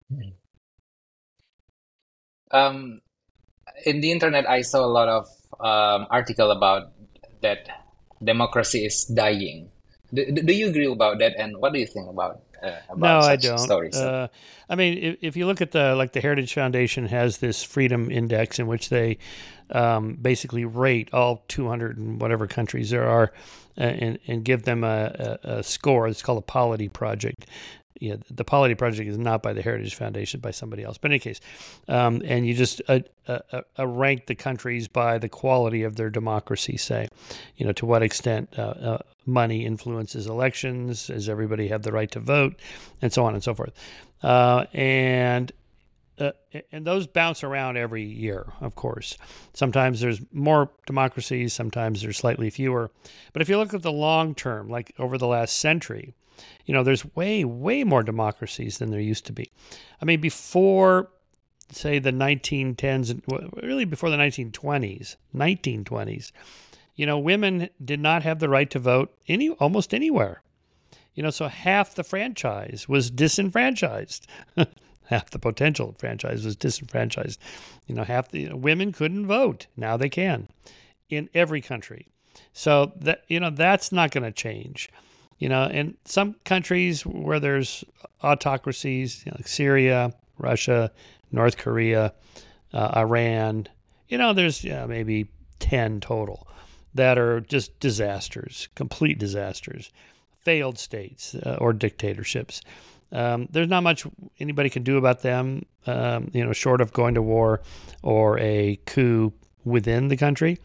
Um, in the internet, I saw a lot of um, article about that democracy is dying. Do, do you agree about that? And what do you think about uh, No, about I such don't. stories? Uh, I mean, if, if you look at the like the Heritage Foundation has this freedom index in which they um, basically rate all two hundred and whatever countries there are, uh, and and give them a, a, a score. It's called a Polity Project. Yeah, the Polity Project is not by the Heritage Foundation, by somebody else. But in any case, um, and you just uh, uh, uh, rank the countries by the quality of their democracy. Say, you know, to what extent uh, uh, money influences elections, does everybody have the right to vote, and so on and so forth. Uh, and uh, and those bounce around every year, of course. Sometimes there's more democracies, sometimes there's slightly fewer. But if you look at the long term, like over the last century, you know, there's way, way more democracies than there used to be. I mean, before, say, the nineteen tens, and really before the nineteen twenties, nineteen twenties, you know, women did not have the right to vote any almost anywhere. You know, so half the franchise was disenfranchised. Half the potential franchise was disenfranchised. You know, half the you know, women couldn't vote. Now they can in every country. So that you know that's not going to change. You know, in some countries where there's autocracies, you know, like Syria, Russia, North Korea, uh, Iran, you know, there's yeah, maybe ten total that are just disasters, complete disasters, failed states uh, or dictatorships. Um, there's not much anybody can do about them, um, you know, short of going to war or a coup within the country.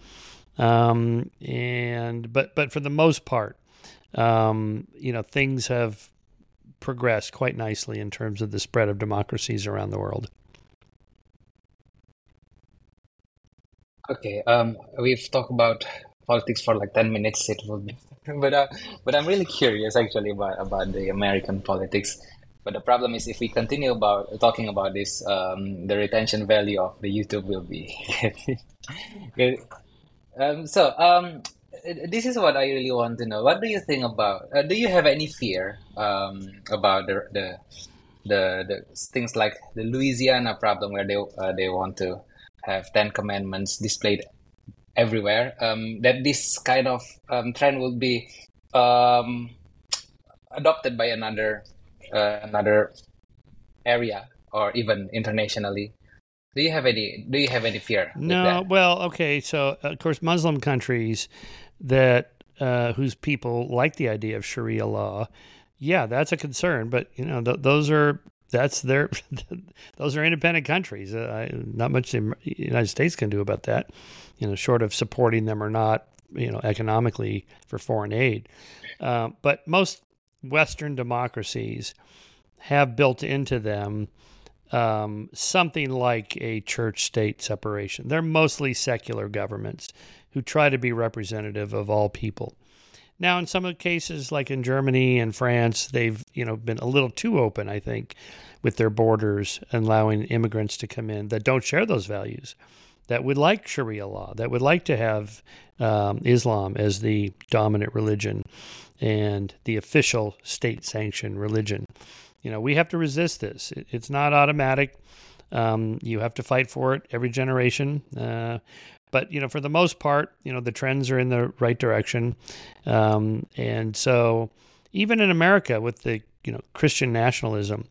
Um, and but but for the most part, um, you know, things have progressed quite nicely in terms of the spread of democracies around the world. Okay, um, we've talked about politics for like ten minutes. It will be, but uh, but I'm really curious actually about about the American politics. But the problem is if we continue about talking about this, um, the retention value of the YouTube will be. Good. Um, so um, this is what I really want to know. What do you think about? Uh, do you have any fear um about the the the the things like the Louisiana problem where they uh, they want to have Ten Commandments displayed everywhere. Um, that this kind of um, trend will be um, adopted by another uh, another area or even internationally. Do you have any Do you have any fear with No, that? well, okay. So, of course, Muslim countries that uh, whose people like the idea of Sharia law, yeah, that's a concern. But you know, th- those are that's their those are independent countries. Uh, I, not much the United States can do about that. You know, short of supporting them or not, you know, economically for foreign aid. Uh, but most Western democracies have built into them um, something like a church state separation. They're mostly secular governments who try to be representative of all people. Now, in some of the cases, like in Germany and France, they've you know been a little too open, I think, with their borders and allowing immigrants to come in that don't share those values, that would like Sharia law, that would like to have um, Islam as the dominant religion and the official state-sanctioned religion. You know, we have to resist this. It, it's not automatic. Um, you have to fight for it every generation. Uh, but, you know, for the most part, you know, the trends are in the right direction. Um, and so even in America with the, you know, Christian nationalism,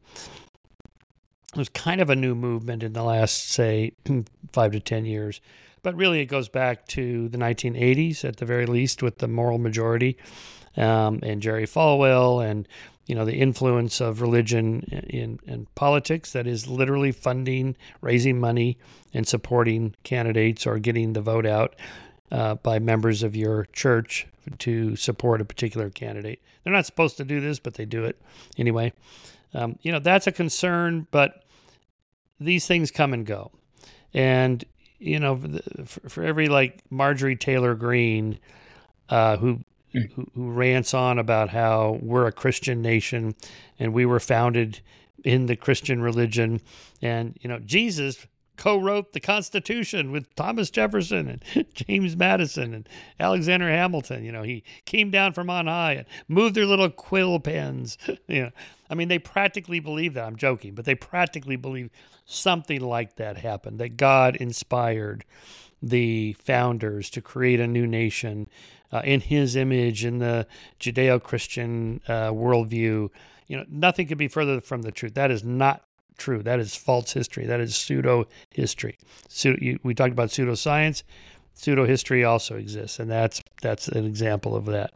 it was kind of a new movement in the last, say, five to ten years. But really, it goes back to the nineteen eighties at the very least with the moral majority um, and Jerry Falwell and you know the influence of religion in, in politics that is literally funding, raising money, and supporting candidates or getting the vote out uh, by members of your church to support a particular candidate. They're not supposed to do this, but they do it anyway. Um, you know that's a concern, but these things come and go, and you know for, for every like Marjorie Taylor Greene uh, who who, who rants on about how we're a Christian nation and we were founded in the Christian religion. And, you know, Jesus co-wrote the Constitution with Thomas Jefferson and James Madison and Alexander Hamilton. You know, he came down from on high and moved their little quill pens. You know, I mean, they practically believe that. I'm joking, but they practically believe something like that happened, that God inspired the founders to create a new nation uh, in his image, in the Judeo-Christian uh, worldview. You know, nothing could be further from the truth. That is not true. That is false history. That is pseudo-history. So you, we talked about pseudoscience. Pseudo-history also exists, and that's that's an example of that.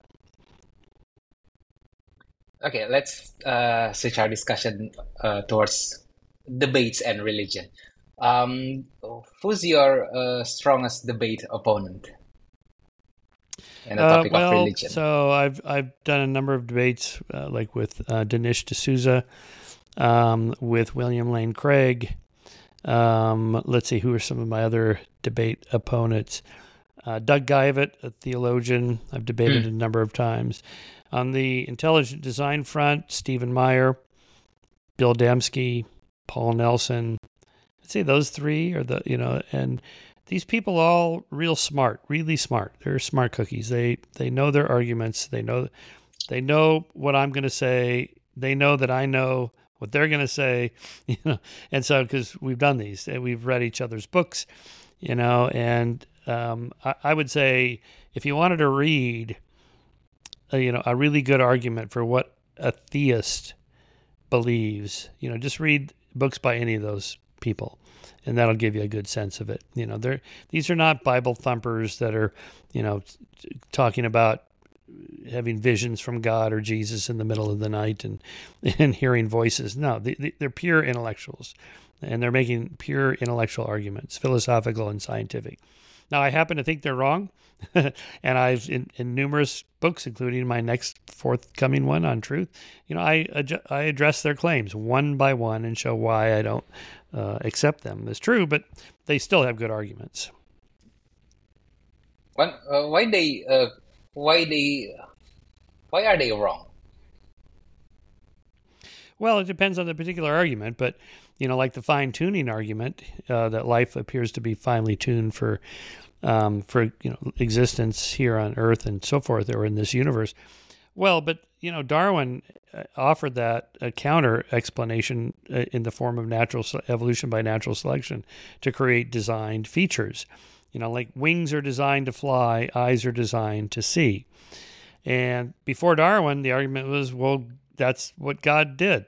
Okay, let's uh, switch our discussion uh, towards debates and religion. Um, who's your uh, strongest debate opponent in the Uh, topic of well, religion? so I've I've done a number of debates, uh, like with uh, Dinesh D'Souza, um, with William Lane Craig. Um, let's see, who are some of my other debate opponents? Uh, Doug Guyvett, a theologian, I've debated Mm. a number of times. On the intelligent design front, Stephen Meyer, Bill Dembski, Paul Nelson. I'd say those three are the, you know, and these people all real smart, really smart. They're smart cookies. They they know their arguments. They know they know what I'm going to say. They know that I know what they're going to say, you know. And so, because we've done these and we've read each other's books, you know, and um, I, I would say if you wanted to read, uh, you know, a really good argument for what a theist believes, you know, just read books by any of those people, and that'll give you a good sense of it. You know, they're these are not Bible thumpers that are, you know, talking about having visions from God or Jesus in the middle of the night and and hearing voices. No, they, they're pure intellectuals, and they're making pure intellectual arguments, philosophical and scientific. Now, I happen to think they're wrong, and I've in, in numerous books, including my next forthcoming one on truth, you know, I I address their claims one by one and show why I don't uh, accept them as true, but they still have good arguments. When, uh, why they uh, why they why are they wrong? Well, it depends on the particular argument, but you know, like the fine-tuning argument, uh, that life appears to be finely tuned for, um, for you know, existence here on Earth and so forth, or in this universe. Well, but you know, Darwin offered that a counter explanation in the form of natural evolution by natural selection to create designed features. You know, like wings are designed to fly, eyes are designed to see. And before Darwin, the argument was, well, that's what God did.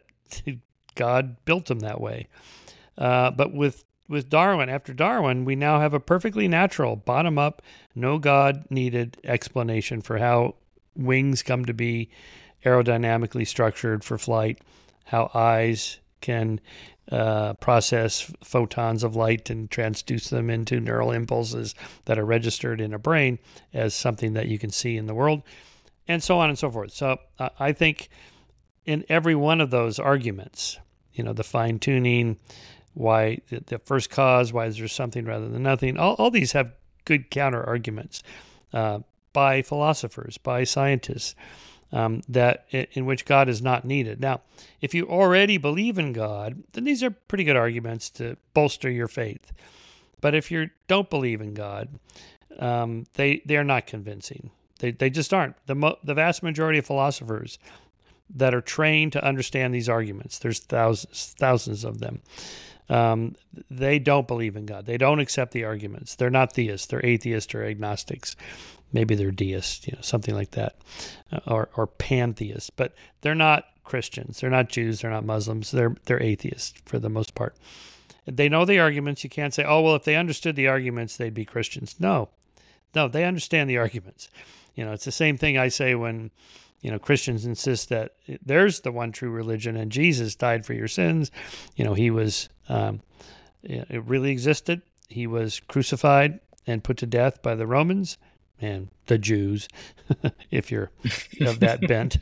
God built them that way. Uh, but with, with Darwin, after Darwin, we now have a perfectly natural, bottom-up, no God-needed explanation for how wings come to be aerodynamically structured for flight, how eyes can uh, process photons of light and transduce them into neural impulses that are registered in a brain as something that you can see in the world, and so on and so forth. So uh, I think in every one of those arguments, you know, the fine-tuning, why the, the first cause, why is there something rather than nothing, all, all these have good counter-arguments uh, by philosophers, by scientists, um, that in which God is not needed. Now, if you already believe in God, then these are pretty good arguments to bolster your faith. But if you don't believe in God, um, they they are not convincing. They they just aren't. The mo- the vast majority of philosophers that are trained to understand these arguments, there's thousands thousands of them. Um, they don't believe in God. They don't accept the arguments. They're not theists. They're atheists or agnostics. Maybe they're deists, you know, something like that, uh, or or pantheists. But they're not Christians. They're not Jews. They're not Muslims. They're they're atheists for the most part. They know the arguments. You can't say, oh, well, if they understood the arguments, they'd be Christians. No, no, they understand the arguments. You know, it's the same thing I say when, you know, Christians insist that there's the one true religion and Jesus died for your sins. You know, he was, um, it really existed. He was crucified and put to death by the Romans and the Jews, if you're of that bent.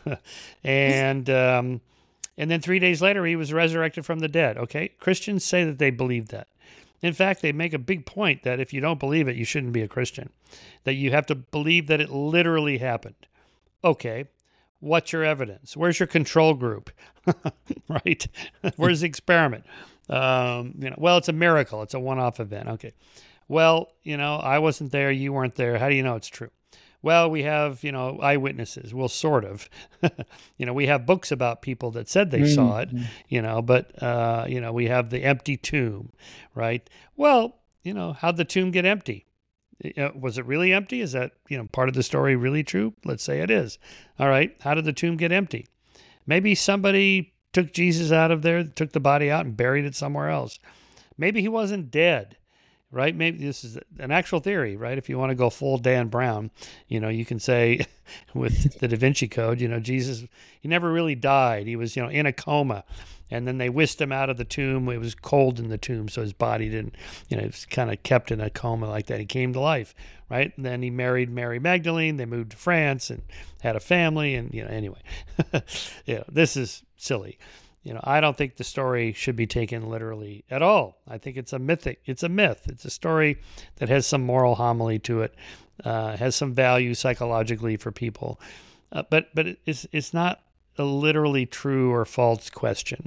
and um, and then three days later, he was resurrected from the dead. Okay, Christians say that they believe that. In fact, they make a big point that if you don't believe it, you shouldn't be a Christian. That you have to believe that it literally happened. Okay, what's your evidence? Where's your control group? Right? Where's the experiment? Um, you know, well, it's a miracle. It's a one-off event. Okay. Well, you know, I wasn't there. You weren't there. How do you know it's true? well, we have, you know, eyewitnesses. Well, sort of. You know, we have books about people that said they Mm. saw it, you know, but, uh, you know, we have the empty tomb, right? Well, you know, how'd the tomb get empty? Uh, Was it really empty? Is that, you know, part of the story really true? Let's say it is. All right. How did the tomb get empty? Maybe somebody took Jesus out of there, took the body out and buried it somewhere else. Maybe he wasn't dead, right? Maybe this is an actual theory, right? If you want to go full Dan Brown, you know, you can say with the Da Vinci Code, you know, Jesus, he never really died. He was, you know, in a coma. And then they whisked him out of the tomb. It was cold in the tomb, so his body didn't, you know, it was kind of kept in a coma like that. He came to life, right? And then he married Mary Magdalene. They moved to France and had a family. And, you know, anyway, you know, this is silly. You know, I don't think the story should be taken literally at all. I think it's a mythic. It's a myth. It's a story that has some moral homily to it, uh, has some value psychologically for people, uh, but but it's it's not a literally true or false question.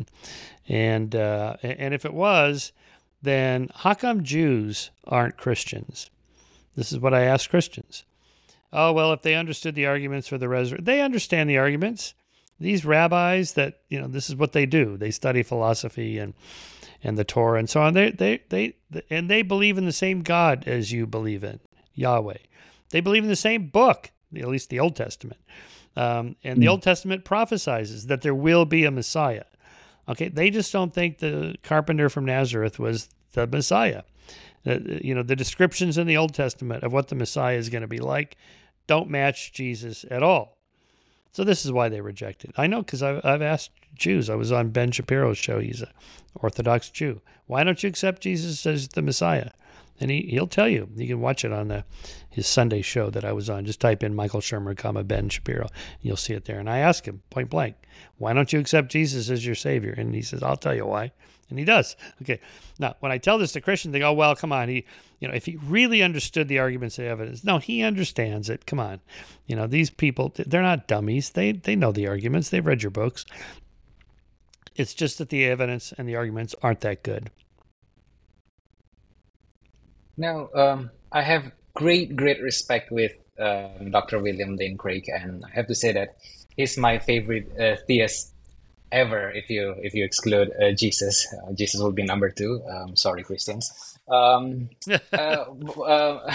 And uh, and if it was, then how come Jews aren't Christians? This is what I ask Christians. Oh well, if they understood the arguments for the resurrection, they understand the arguments. These rabbis that, you know, this is what they do. They study philosophy and and the Torah and so on. They they they and they believe in the same God as you believe in, Yahweh. They believe in the same book, at least the Old Testament. Um, and the Old Testament prophesizes that there will be a Messiah. Okay, they just don't think the carpenter from Nazareth was the Messiah. Uh, you know, the descriptions in the Old Testament of what the Messiah is going to be like don't match Jesus at all. So this is why they reject it. I know because I've, I've asked Jews. I was on Ben Shapiro's show. He's an Orthodox Jew. Why don't you accept Jesus as the Messiah? And he, he'll tell you. You can watch it on the, his Sunday show that I was on. Just type in Michael Shermer, comma, Ben Shapiro. And you'll see it there. And I asked him point blank, why don't you accept Jesus as your Savior? And he says, I'll tell you why. And he does. Okay. Now, when I tell this to Christians, they go, well, come on. He, you know, if he really understood the arguments and evidence, no, he understands it. Come on. You know, these people, they're not dummies. They, they know the arguments. They've read your books. It's just that the evidence and the arguments aren't that good. Now, um, I have great, great respect with um, Doctor William Lane Craig, and I have to say that he's my favorite uh, theist ever. If you if you exclude uh, Jesus, uh, Jesus will be number two. Um, sorry, Christians. Um, uh, uh,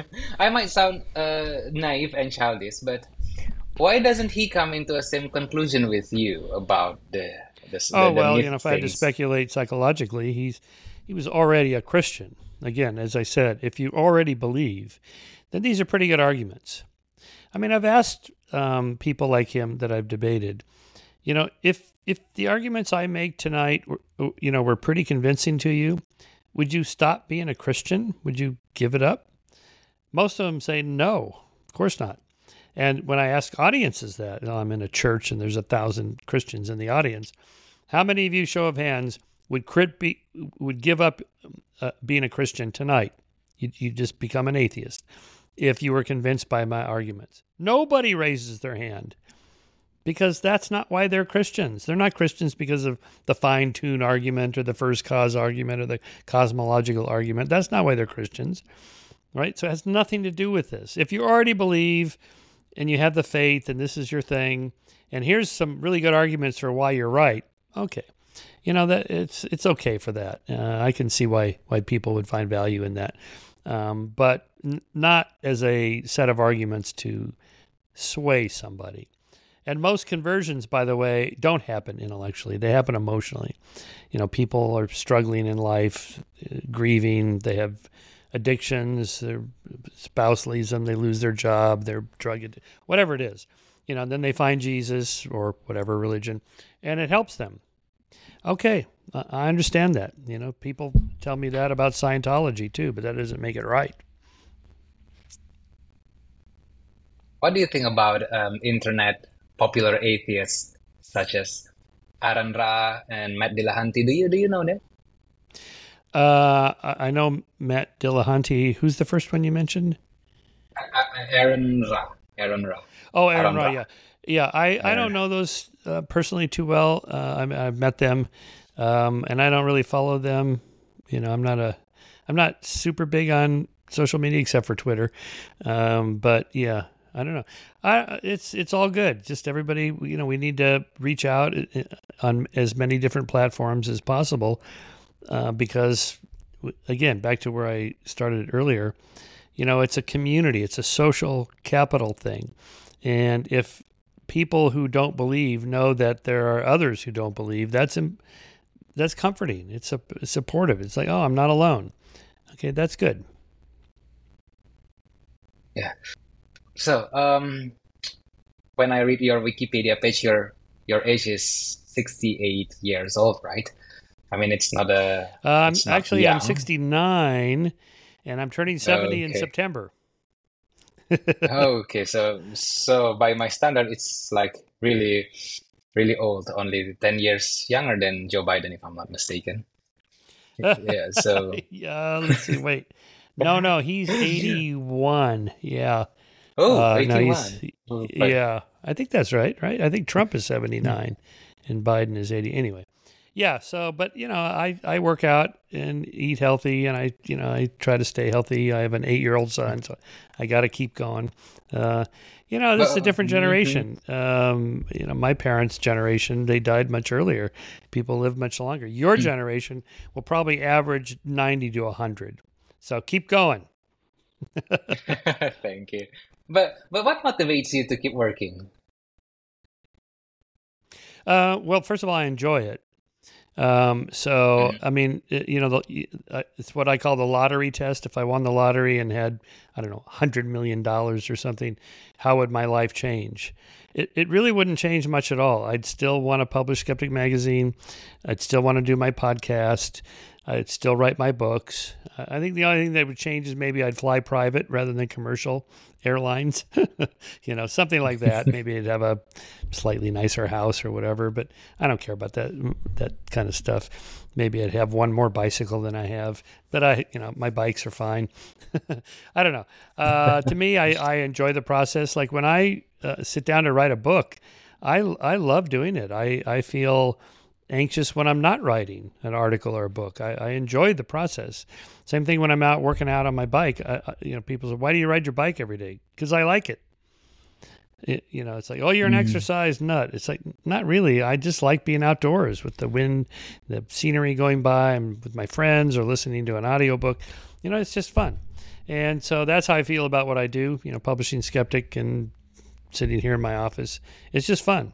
I might sound uh, naive and childish, but why doesn't he come into the same conclusion with you about the the, Oh, the, the well, myth you know, if I had to things? speculate psychologically, he's he was already a Christian. Again, as I said, if you already believe, then these are pretty good arguments. I mean, I've asked um, people like him that I've debated, you know, if if the arguments I make tonight, were, you know, were pretty convincing to you, would you stop being a Christian? Would you give it up? Most of them say no, of course not. And when I ask audiences that, you know, I'm in a church and there's a thousand Christians in the audience, how many of you, show of hands, would crit be would give up uh, being a Christian tonight? You you just become an atheist if you were convinced by my arguments. Nobody raises their hand because that's not why they're Christians. They're not Christians because of the fine-tuned argument or the first cause argument or the cosmological argument. That's not why they're Christians, right? So it has nothing to do with this. If you already believe and you have the faith and this is your thing, and here's some really good arguments for why you're right, okay. You know, that it's it's okay for that. Uh, I can see why why people would find value in that, um, but n- not as a set of arguments to sway somebody. And most conversions, by the way, don't happen intellectually. They happen emotionally. You know, people are struggling in life, uh, grieving. They have addictions. Their spouse leaves them. They lose their job. They're drug addicted, whatever it is. You know, and then they find Jesus or whatever religion, and it helps them. Okay, I understand that. You know, people tell me that about Scientology too, but that doesn't make it right. What do you think about um, internet popular atheists such as Aaron Ra and Matt Dillahunty? Do you do you know them? Uh, I I know Matt Dillahunty. Who's the first one you mentioned? A- A- Aaron Ra. Aaron Ra. Oh, Aaron Aaron Ra, Ra. yeah. Yeah, I, I Aaron don't know those uh, personally too well. Uh, I, I've met them, um, and I don't really follow them. You know, I'm not a, I'm not super big on social media except for Twitter. Um, but yeah, I don't know. I, it's it's all good. Just everybody, you know, we need to reach out on as many different platforms as possible, uh, because, again, back to where I started earlier, you know, it's a community, it's a social capital thing, and if people who don't believe know that there are others who don't believe, that's that's comforting. It's a, supportive. It's like, oh, I'm not alone. Okay, that's good. Yeah. So, um, when I read your Wikipedia page, your your age is sixty-eight years old, right? I mean, it's not a, Um, it's not actually, I'm young. sixty-nine, and I'm turning seventy in Okay. September. Okay. So, so by my standard, it's like really, really old. Only ten years younger than Joe Biden, if I'm not mistaken. Yeah. So, Yeah, let's see. Wait, no, no, he's eighty-one. Yeah, oh, uh, no, he's eighty-one. Oh, but yeah. I think that's right. Right. I think Trump is seventy-nine, and Biden is eighty. Anyway. Yeah. So, but you know, I, I work out and eat healthy, and I, you know, I try to stay healthy. I have an eight year old son, so I got to keep going. Uh, you know, this is a uh, different mhm. generation. Um, you know, my parents' generation, they died much earlier. People live much longer. Your generation will probably average ninety to one hundred. So keep going. Thank you. But but what motivates you to keep working? Uh, well, first of all, I enjoy it. Um, so, Mhm. I mean, it, you know, the, uh, it's what I call the lottery test. If I won the lottery and had, I don't know, one hundred million dollars or something, how would my life change? It, it really wouldn't change much at all. I'd still want to publish Skeptic Magazine. I'd still want to do my podcast. I'd still write my books. I think the only thing that would change is maybe I'd fly private rather than commercial airlines, you know, something like that. Maybe I'd have a slightly nicer house or whatever, but I don't care about that that kind of stuff. Maybe I'd have one more bicycle than I have, but I, you know, my bikes are fine. I don't know. Uh, to me, I, I enjoy the process. Like when I uh, sit down to write a book, I, I love doing it. I, I feel anxious when I'm not writing an article or a book. I, I enjoy the process. Same thing when I'm out working out on my bike. I, I, you know, people say, "Why do you ride your bike every day?" Because I like it. It, you know, it's like, "Oh, you're an Mm. exercise nut." It's like, not really. I just like being outdoors with the wind, the scenery going by, and with my friends or listening to an audiobook. You know, it's just fun. And so that's how I feel about what I do. You know, publishing Skeptic and sitting here in my office. It's just fun.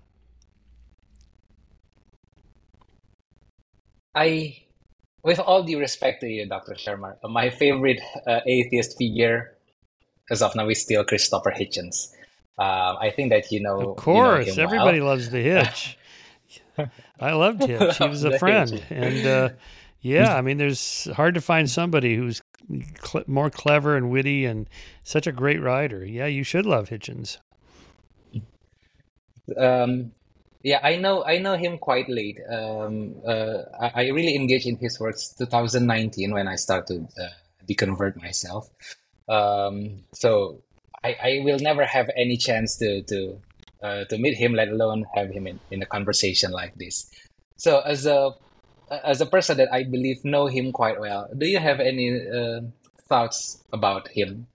I, with all due respect to you, Doctor Sharma, my favorite uh, atheist figure as of now is still Christopher Hitchens. Um, I think that you Of know you know course, him everybody well. loves the Hitch. I loved Hitch. He was a The friend, Hitch. and uh, yeah, I mean, there's hard to find somebody who's cl- more clever and witty and such a great writer. Yeah, you should love Hitchens. Um, yeah, I know I know him quite late. Um, uh, I, I really engaged in his works twenty nineteen when I started uh, deconvert myself. Um, so I, I will never have any chance to to uh, to meet him, let alone have him in, in a conversation like this. So as a as a person that I believe know him quite well, do you have any uh, thoughts about him?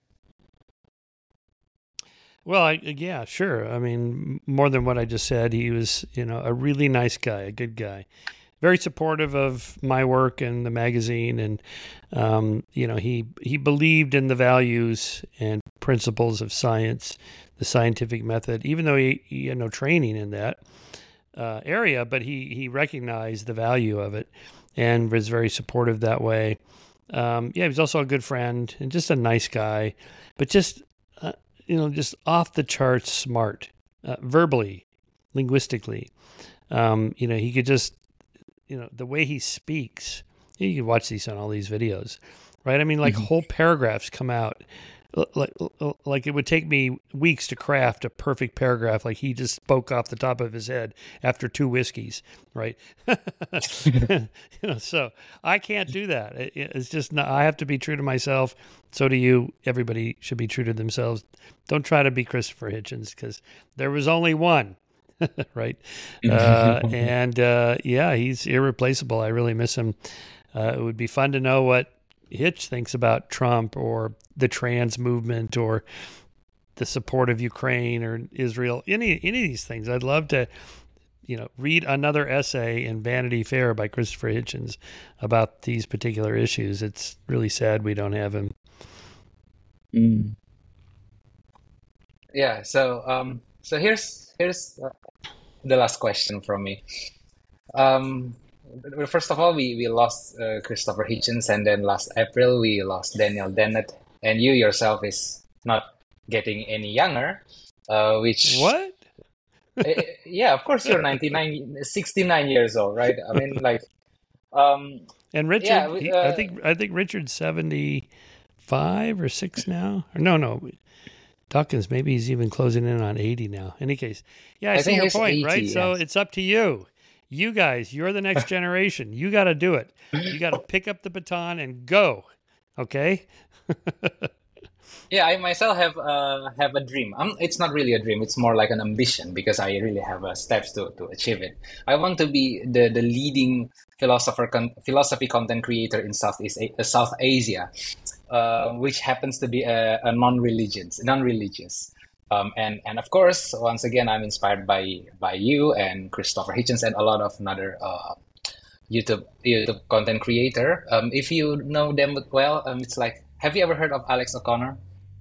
Well, I, yeah, sure. I mean, more than what I just said, he was, you know, a really nice guy, a good guy, very supportive of my work and the magazine, and um, you know, he he believed in the values and principles of science, the scientific method, even though he, he had no training in that uh, area, but he he recognized the value of it and was very supportive that way. Um, yeah, he was also a good friend and just a nice guy, but just uh, you know, just off the charts smart, uh, verbally, linguistically. Um, you know, he could just, you know, the way he speaks. You can watch these on all these videos, right? I mean, like Mhm. whole paragraphs come out. Like, like it would take me weeks to craft a perfect paragraph like he just spoke off the top of his head after two whiskeys, right? you know, so I can't do that. It, it's just not, I have to be true to myself. So do you. Everybody should be true to themselves. Don't try to be Christopher Hitchens because there was only one, right? Uh, and uh, yeah, he's irreplaceable. I really miss him. Uh, it would be fun to know what Hitch thinks about Trump or the trans movement or the support of Ukraine or Israel, any any of these things. I'd love to, you know, read another essay in Vanity Fair by Christopher Hitchens about these particular issues. It's really sad we don't have him. Mm. Yeah. So um, so here's here's uh, the last question from me. Um, well, first of all, we we lost uh, Christopher Hitchens, and then last April we lost Daniel Dennett, and you yourself is not getting any younger, uh, which What? eh, yeah, of course you're ninety-nine, sixty-nine years old, right? I mean, like, um, And yeah, Richard, we, he, I uh, think I think Richard's seventy-five or six now. Or no, no. Dawkins, maybe he's even closing in on eighty now. In any case, yeah, I, I see think your he's point, right? eighty. So Yes. it's up to you. You guys, you're the next generation. You got to do it. You got to pick up the baton and go. Okay? Yeah, I myself have uh, have a dream. Um, it's not really a dream. It's more like an ambition because I really have uh, steps to, to achieve it. I want to be the, the leading philosopher con- philosophy content creator in Southeast A- uh, South Asia, uh, which happens to be a, a non-religious non-religious. Um, and and of course, once again, I'm inspired by by you and Christopher Hitchens and a lot of another uh, YouTube YouTube content creator. Um, if you know them well, um, it's like, have you ever heard of Alex O'Connor?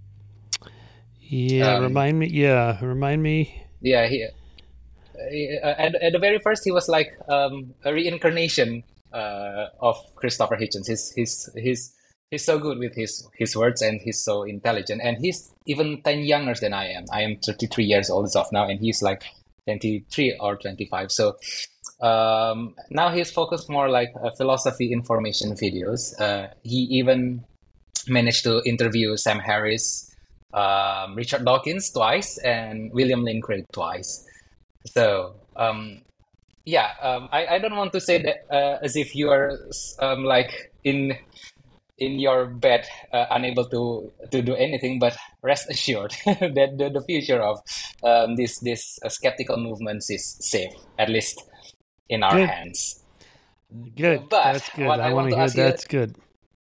Yeah, Um, remind me. Yeah, remind me. yeah, he, uh, at, at the very first, he was like um, a reincarnation uh, of Christopher Hitchens. He's he's he's he's so good with his his words, and he's so intelligent, and he's even ten younger than I am. I am thirty-three years old as of now, and he's like twenty-three or twenty-five. So um, now he's focused more like uh, philosophy information videos. Uh, he even managed to interview Sam Harris, um, Richard Dawkins twice, and William Lane Craig twice. So um, yeah, um, I, I don't want to say that uh, as if you are um, like in in your bed, uh, unable to to do anything, but rest assured that the, the future of um, this this uh, skeptical movements is safe, at least in our Good, hands. good. But That's good. what I I want want to to hear. ask you, That's good.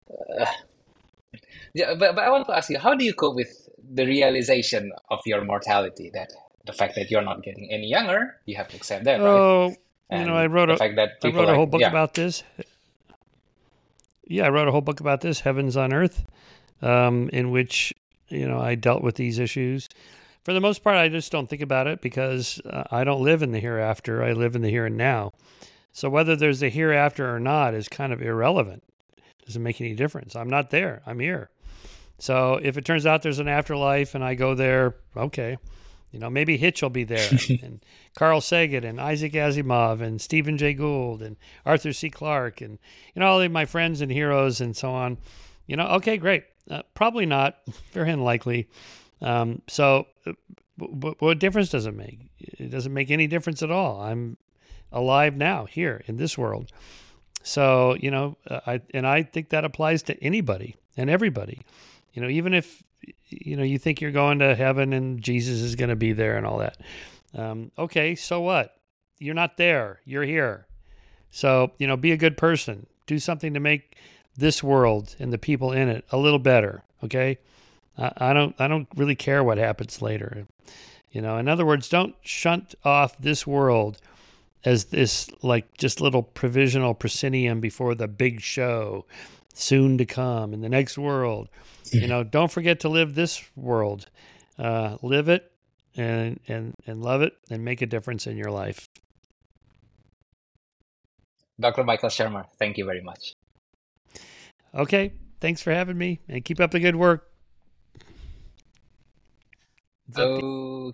yeah, but, but I want to ask you, how do you cope with the realization of your mortality? That the fact that you're not getting any younger, you have to accept that, right? Oh, you know, I And wrote the a fact that I people wrote a like, whole book yeah, about this. Yeah, I wrote a whole book about this, Heavens on Earth, um, in which, you know, I dealt with these issues. For the most part, I just don't think about it because uh, I don't live in the hereafter. I live in the here and now. So whether there's a hereafter or not is kind of irrelevant. Doesn't make any difference. I'm not there. I'm here. So if it turns out there's an afterlife and I go there, okay. You know, maybe Hitch will be there, and, and Carl Sagan, and Isaac Asimov, and Stephen Jay Gould, and Arthur C. Clarke, and, you know, all of my friends and heroes and so on. You know, okay, great. Uh, probably not. Very unlikely. Um, so uh, w- what difference does it make? It doesn't make any difference at all. I'm alive now, here, in this world. So, you know, uh, I and I think that applies to anybody and everybody. You know, even if, you know, you think you're going to heaven and Jesus is going to be there and all that. Um, okay, so what? You're not there. You're here. So, you know, be a good person. Do something to make this world and the people in it a little better. Okay? I, I don't I don't really care what happens later. You know, in other words, don't shunt off this world as this like just little provisional proscenium before the big show soon to come in the next world. You know, don't forget to live this world. Uh, live it and, and, and love it and make a difference in your life. Doctor Michael Shermer, thank you very much. Okay. Thanks for having me and keep up the good work. It's up to you. So